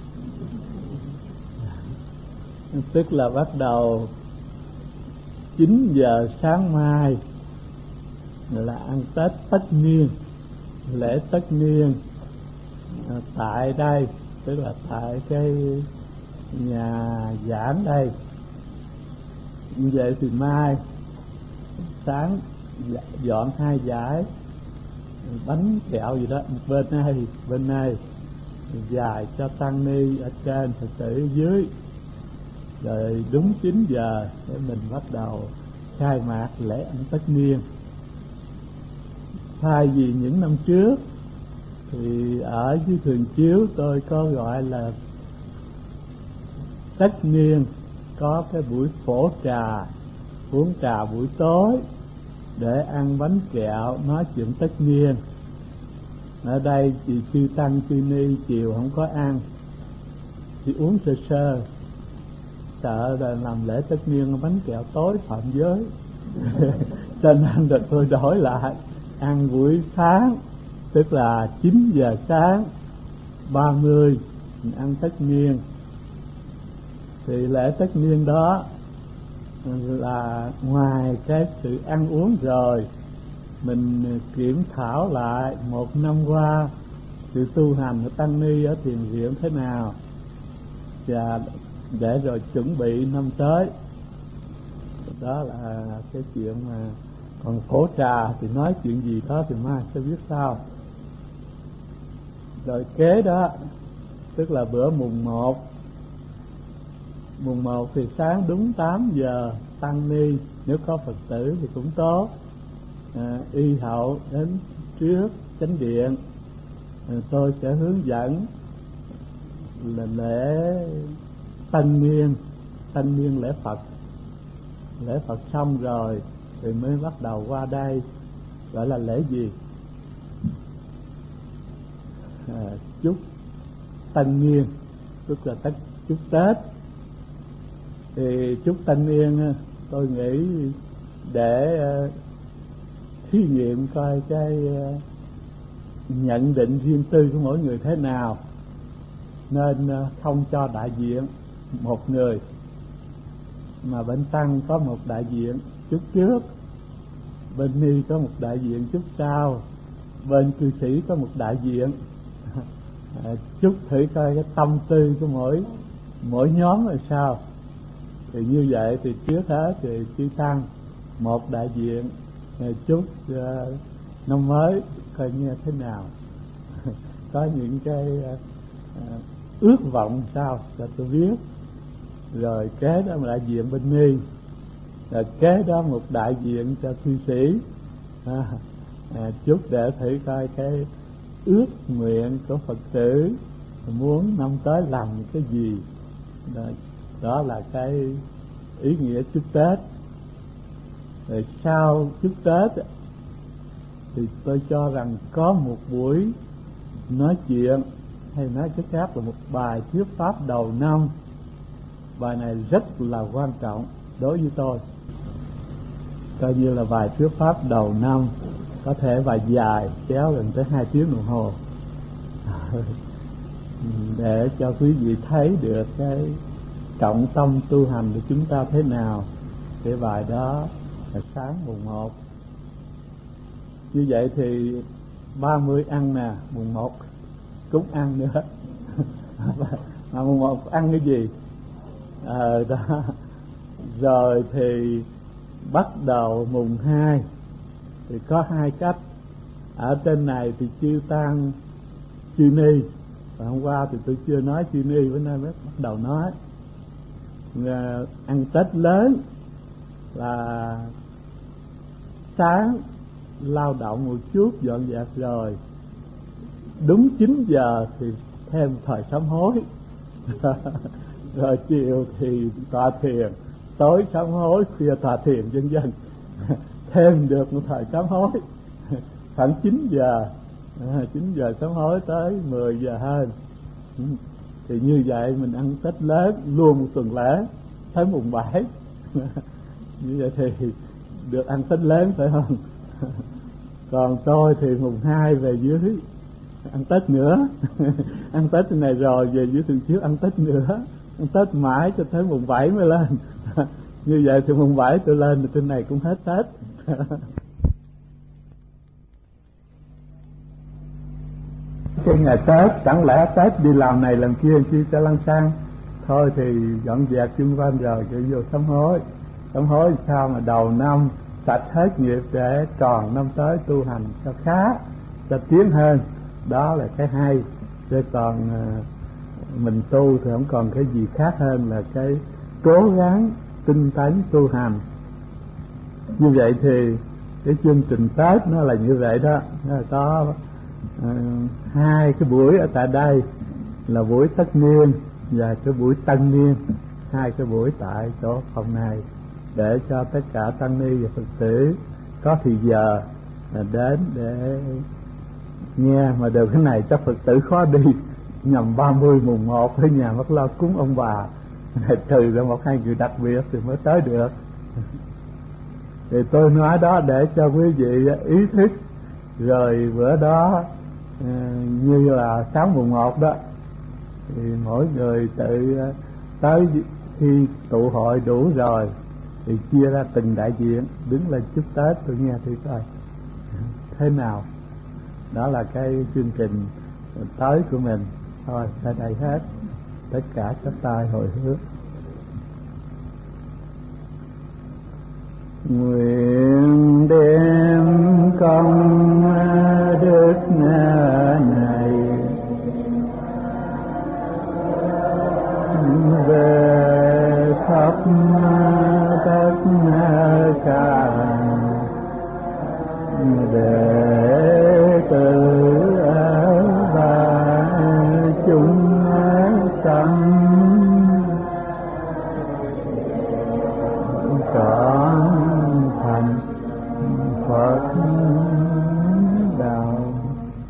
tức là bắt đầu chín giờ sáng mai là ăn Tết tất niên, lễ tất niên tại đây, tức là tại cái nhà giảng đây. Như vậy thì mai sáng dọn hai dải bánh kẹo gì đó, bên này bên này dài cho tăng ni ở trên, Phật tử ở dưới, rồi đúng chín giờ để mình bắt đầu khai mạc lễ ăn tất niên. Thay vì những năm trước thì ở dưới Thường Chiếu tôi có gọi là tất niên, có cái buổi phổ trà, uống trà buổi tối để ăn bánh kẹo nói chuyện tất niên. Ở đây thì chư tăng chư ni chiều không có ăn, chỉ uống sơ sơ, sợ là làm lễ tất niên bánh kẹo tối phạm giới. Cho nên là tôi đổi lại ăn buổi sáng, tức là chín giờ sáng ba mươi mình ăn tất niên. Thì lễ tất niên đó là ngoài cái sự ăn uống rồi, mình kiểm thảo lại một năm qua sự tu hành của tăng ni ở thiền viện thế nào, và để rồi chuẩn bị năm tới. Đó là cái chuyện mà còn phổ trà thì nói chuyện gì đó thì mai sẽ biết sau. Rồi kế đó tức là bữa mùng một. Mùng một thì sáng đúng tám giờ tăng ni, nếu có Phật tử thì cũng tốt, à, y hậu đến trước chánh điện, à, tôi sẽ hướng dẫn là lễ tân niên, tân niên lễ Phật. Lễ Phật xong rồi thì mới bắt đầu qua đây gọi là lễ gì? À, chúc tân niên, tức là tất chúc Tết. Thì chúc tân niên tôi nghĩ để uh, thí nghiệm coi cái uh, nhận định riêng tư của mỗi người thế nào, nên uh, không cho đại diện một người, mà bên tăng có một đại diện chúc trước, bên ni có một đại diện chúc sau, bên cư sĩ có một đại diện. À, chúc thử coi cái tâm tư của mỗi mỗi nhóm là sao. Thì như vậy thì trước hết thì chư tăng một đại diện chúc uh, năm mới coi như thế nào. Có những cái uh, uh, ước vọng sao cho tôi biết. Rồi kế đó một đại diện bên ni, rồi kế đó một đại diện cho cư sĩ, à, à, chúc để thử coi cái ước nguyện của Phật tử muốn năm tới làm cái gì. Đó, đó là cái ý nghĩa chúc Tết. Rồi sau chúc Tết thì tôi cho rằng có một buổi nói chuyện, hay nói cách khác là một bài thuyết pháp đầu năm. Bài này rất là quan trọng đối với tôi, coi như là bài thuyết pháp đầu năm, có thể bài dài kéo gần tới hai tiếng đồng hồ để cho quý vị thấy được cái trọng tâm tu hành của chúng ta thế nào. Cái bài đó là sáng mùng một. Như vậy thì ba mươi ăn nè, mùng một cũng ăn nữa. Mà mùng một ăn cái gì? Ờ đó. Rồi thì bắt đầu mùng hai thì có hai cách. Ở trên này thì chư tăng chư ni, và hôm qua thì tôi chưa nói chư ni, bữa nay mới bắt đầu nói. À, ăn Tết lớn là sáng lao động một chút dọn dẹp rồi, đúng chín giờ thì thêm thời sám hối. Rồi chiều thì tọa thiền, tối sám hối, khuya tọa thiền, vân vân. Thêm được một thời sám hối. Khoảng chín giờ, chín giờ sám hối tới mười giờ hơn. Thì như vậy mình ăn Tết lớn luôn một tuần lễ tới mùng bảy. Như vậy thì được ăn Tết lớn phải không? Còn tôi thì mùng hai về dưới ăn Tết nữa. Ăn Tết này rồi về dưới tuần trước ăn Tết nữa, ăn Tết mãi cho tới mùng bảy mới lên. Như vậy thì mùng bảy tôi lên thì trên này cũng hết Tết. Cái ngày Tết chẳng lẽ Tết đi làm này làm kia chi cho lăng xăng. Thôi thì dọn dẹp chung quanh rồi cho vô sám hối. Sám hối sao mà đầu năm sạch hết nghiệp để tròn năm tới tu hành cho khá, cho tiến hơn. Đó là cái hay. Chứ còn mình tu thì không còn cái gì khác hơn là cái cố gắng tinh tấn tu hành. Như vậy thì cái chương trình Tết nó là như vậy đó. Nó là có uh, hai cái buổi ở tại đây là buổi tất niên và cái buổi tân niên. Hai cái buổi tại chỗ phòng này để cho tất cả tăng ni và Phật tử có thì giờ là đến để nghe. Mà đều cái này chắc Phật tử khó đi, nhằm ba mươi mùng một ở nhà mất lo cúng ông bà, trừ ra một hai người đặc biệt thì mới tới được. Thì tôi nói đó để cho quý vị ý thức. Rồi bữa đó như là sáng mùng một đó thì mỗi người tự tới, khi tụ hội đủ rồi thì chia ra từng đại diện đứng lên chúc Tết. Tôi nghe thử coi thế nào. Đó là cái chương trình tới của mình. Thôi tới đây hết, tất cả chắp tay hồi hướng. Nguyện đem công đức này về khắp tất cả đệ tử và chúng sanh có